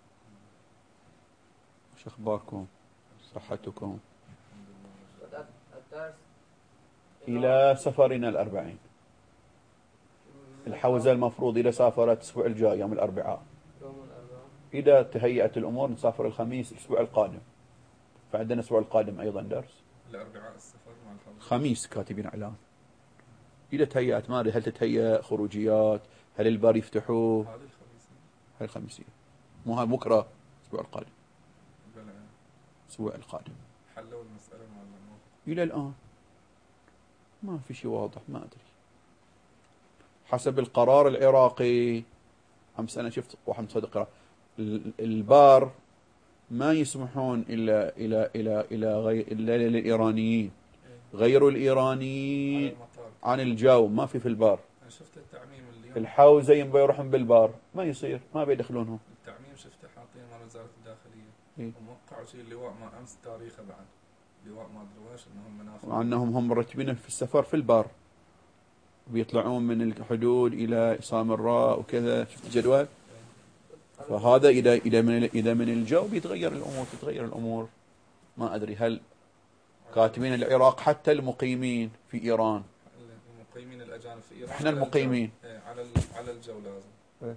A: وش أخباركم؟ صحتكم؟
E: الدرس
A: إلى سفرنا الأربعين. الحوزة المفروض إذا سافرت الأسبوع الجاي يوم الأربعاء.
E: يوم الأربعاء.
A: إذا تهيأت الأمور نسافر الخميس الأسبوع القادم. فعندنا الأسبوع القادم أيضا درس.
C: الأربعاء السفر مع الخميس.
A: خميس كاتبين إعلان. إذا تهيأت ما أدري هل تتهيأ خروجيات؟ هل البار يفتحوه؟
C: هذه الخميسية.
A: هاي الخميسية. مو هاي بكرة الأسبوع القادم.
C: بلى.
A: الأسبوع القادم.
C: حلوا المسألة مع الأمور.
A: إلى الآن ما في شيء واضح ما أدري. حسب القرار العراقي أمس أنا شفت واحد مصدق قرار البار ما يسمحون إلا إلى إلى إلى غير إلا للإيرانيين. غير الإيرانيين عن الجو ما في في البار.
C: أنا شفت التعميم اليوم.
A: الحوزة ينبغي يروحون بالبار ما يصير ما بيدخلونهم.
C: التعميم شفته حاطين مال وزارة الداخلية.
A: إيه؟
C: وموقعوا شيء اللواء ما أمس تاريخه بعد. لواء ما أدري ويش إنهم منافق.
A: مع أنهم هم مرتبين في السفر في البار. بيطلعون من الحدود إلى سامراء وكذا شفت الجدول. فهذا إذا إذا من إذا من الجو بيتغير الأمور تتغير الأمور. ما أدري هل كاتبين العراق حتى المقيمين في إيران.
C: المقيمين الأجانب في إيران.
A: إحنا المقيمين.
C: على على الجو لازم.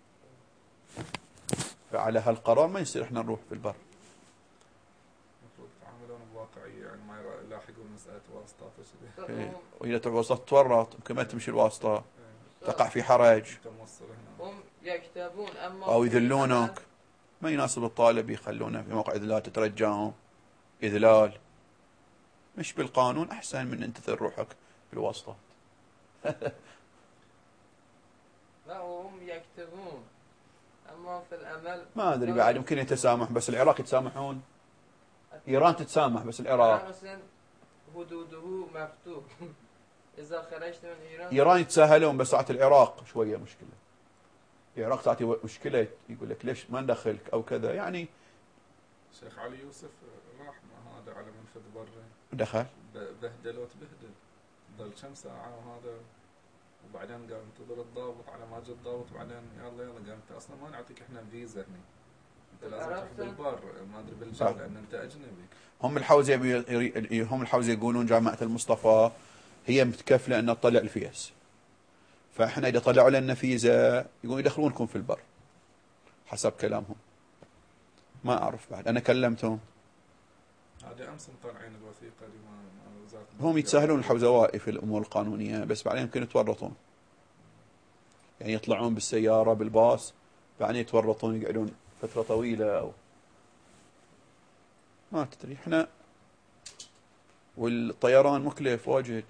A: فعلى هالقرار ما يصير إحنا نروح في البر.
C: المفروض يتعاملون بواقعية يعني ما يلاحقون مسألة واسطات وشذي.
A: وإذا تبوسط تورط يمكن ما تمشي الواسطة تقع في حرج.
E: هم يكتبون أما
A: أو يذلونك. ما يناسب الطالب يخلونه في موقع إذلال تترجاهم إذلال. مش بالقانون أحسن من أنت تثر روحك بالواسطة.
E: لا هم يكتبون أما في الأمل
A: ما أدري بعد يمكن يتسامح بس العراق يتسامحون. إيران تتسامح بس العراق.
E: مثلا حدوده مفتوح. إذا خرجت من إيران.
A: إيران يتساهلون بس ساعة العراق شوية مشكلة. العراق ساعة مشكلة يقول لك ليش ما ندخلك أو كذا يعني.
C: شيخ علي يوسف راح مع هذا على منفذ برا.
A: دخل.
C: بهدلوا تبهدل. ضل كم ساعة وهذا وبعدين قال انتظر الضابط على ما جاء الضابط بعدين يلا يلا قال انت اصلا ما نعطيك احنا فيزا هنا. انت لازم تروح بالبر ما ادري بالجو لان انت اجنبي. هم
A: الحوزة هم الحوزة يقولون جامعة المصطفى هي متكفلة ان تطلع الفيز. فاحنا اذا طلعوا لنا فيزا يقولون يدخلونكم في البر. حسب كلامهم. ما اعرف بعد انا كلمتهم.
C: هذا امس مطلعين الوثيقة دي مع وزارة.
A: هم يتساهلون الحوزوائي في الامور القانونية بس بعدين يمكن يتورطون. يعني يطلعون بالسيارة بالباص بعدين يتورطون يقعدون فترة طويلة أو ما تدري احنا والطيران مكلف واجد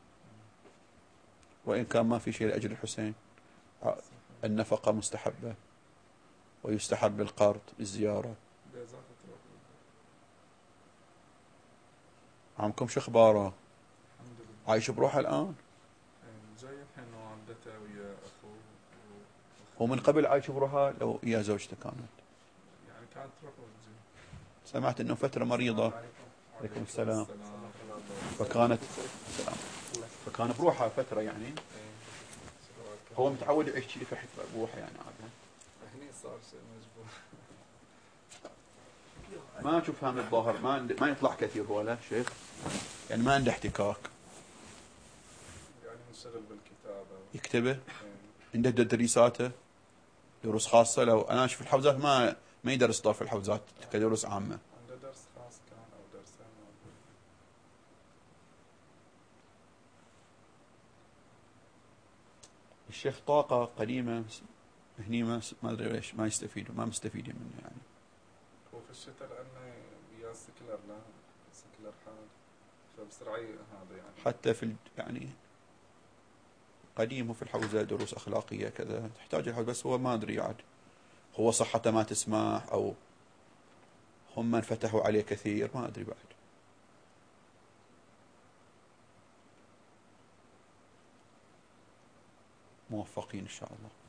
A: وإن كان ما في شيء لأجل الحسين. النفقة مستحبة ويستحب القرض الزيارة. عمكم شو اخباره؟ عايش بروحه الآن؟
C: جاي الحين والدته ويا أخوه.
A: هو من قبل عايش بروحه لو يا زوجته كانت؟
C: يعني كانت تروح وتجي.
A: سمعت إنه فترة مريضة. عليكم السلام. فكانت السلام. فكان بروحه فترة يعني. هو متعود يعيش كذي في بروحه يعني عادة.
C: هني صار شيء مجبور.
A: ما أشوف هم الظاهر ما ما يطلع كثير هو لا شيخ. يعني ما عنده احتكاك.
C: يعني منشغل بالكتابة.
A: يكتبه. عنده تدريساته. دروس خاصة لو أنا أشوف الحوزات ما ما يدرس طرف الحوزات كدروس عامة.
C: عنده درس خاص كان أو درسين.
A: الشيخ طاقة قديمة هني ما ما أدري ليش ما يستفيدوا ما مستفيدين منه يعني.
C: هو في الشتاء لأنه ويا سكلر لا سكلر حاد فبسرعة هذا يعني.
A: حتى في يعني قديم وفي الحوزة دروس أخلاقية كذا تحتاج الحوزة، بس هو ما أدري عاد هو صحته ما تسمح أو هم من فتحوا عليه كثير، ما أدري بعد. موفقين إن شاء الله.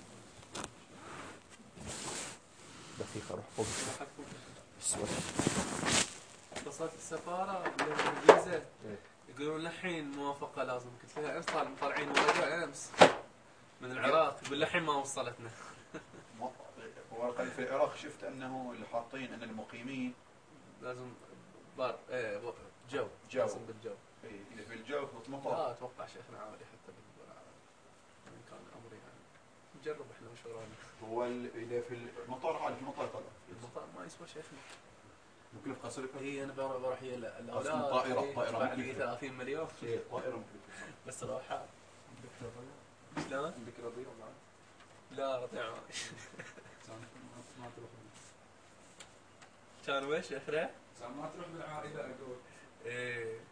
A: دقيقة أروح فوق السؤال.
F: اتصلت السفارة بالفيزا يقولون الحين موافقة لازم، قلت لها امس صار مطلعين ورقة امس من العراق يقول الحين ما وصلتنا.
A: هو في العراق شفت أنه اللي حاطين أن المقيمين
F: لازم بار ايه جو
A: جو
F: لازم بالجو.
A: اي اذا في الجو في مطر.
F: لا اتوقع شيخنا عادي حتى من كان الامر يعني نجرب احنا وش ورانا.
A: هو اذا في المطار عادي في المطار طلع
F: المطار ما يسوى شيخنا.
A: ممكن في قصر
F: اي انا بروح بروح هي الاولاد
A: طائرة طائرة
F: بعد لي ثلاثين مليون.
A: اي طائرة ممكن
F: بس روحها شلون؟
C: عندك رضيع بعد؟
F: لا رضيع ما
C: ما تروح
F: كان وش شيخنا؟
C: ما تروح بالعائلة اقول.
F: ايه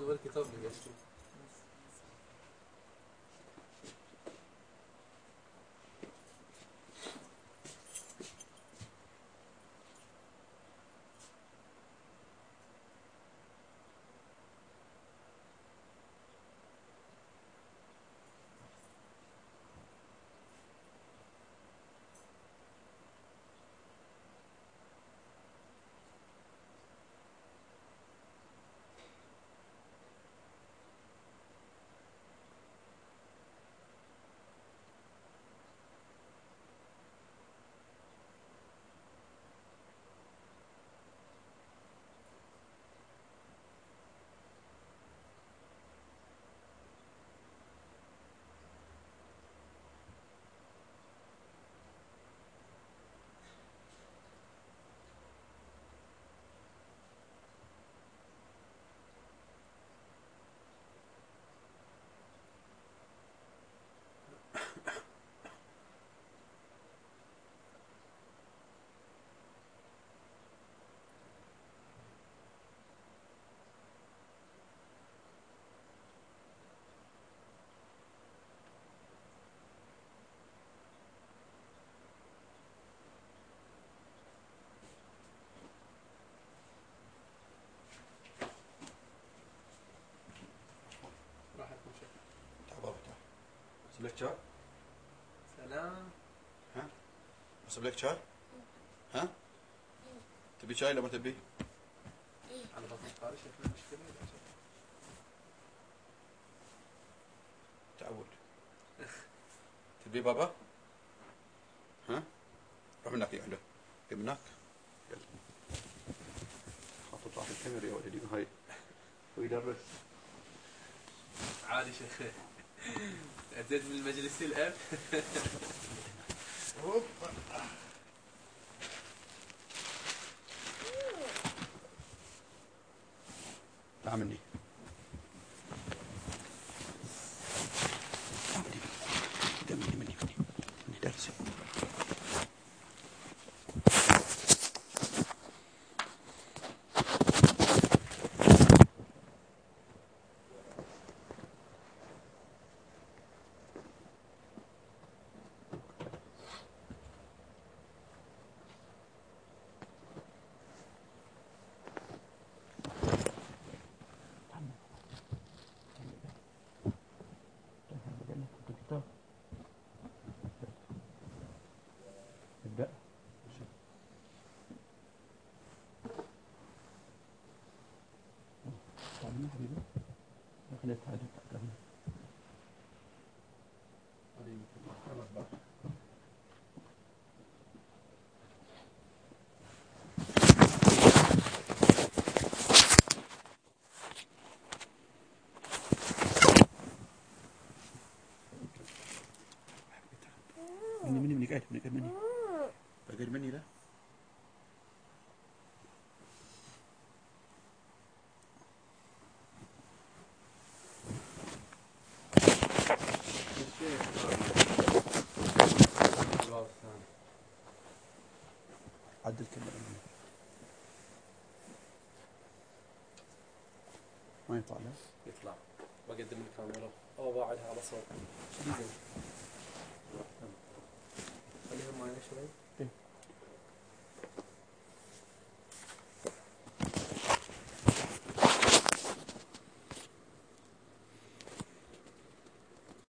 F: هذا هو الكتاب اللي قشته.
G: لك شاي؟
F: سلام.
G: ها؟ أصب لك شاي؟ ها؟ تبي شاي ولا ما تبي؟
F: على بطن القاري شكله مشكلة.
G: تعود. تبي بابا؟ ها؟ روح من هناك يا له. من هناك. يلا. خاطر تطلع في الكاميرا يا ولدي هاي. ويدرس.
F: عادي شيخ. أديت من المجلس الأب.
G: تعال مني. مني مني مني مني درس. ابدأ. تعالى حبيبي. خليك تعالى تعالى. مني مني مني قاعد مني قاعد مني قاعد مني لا عدل الكاميرا ما يطلع لا
F: يطلع. بقدم الكاميرا أو باعدها على صوت. خليها معنا شوي.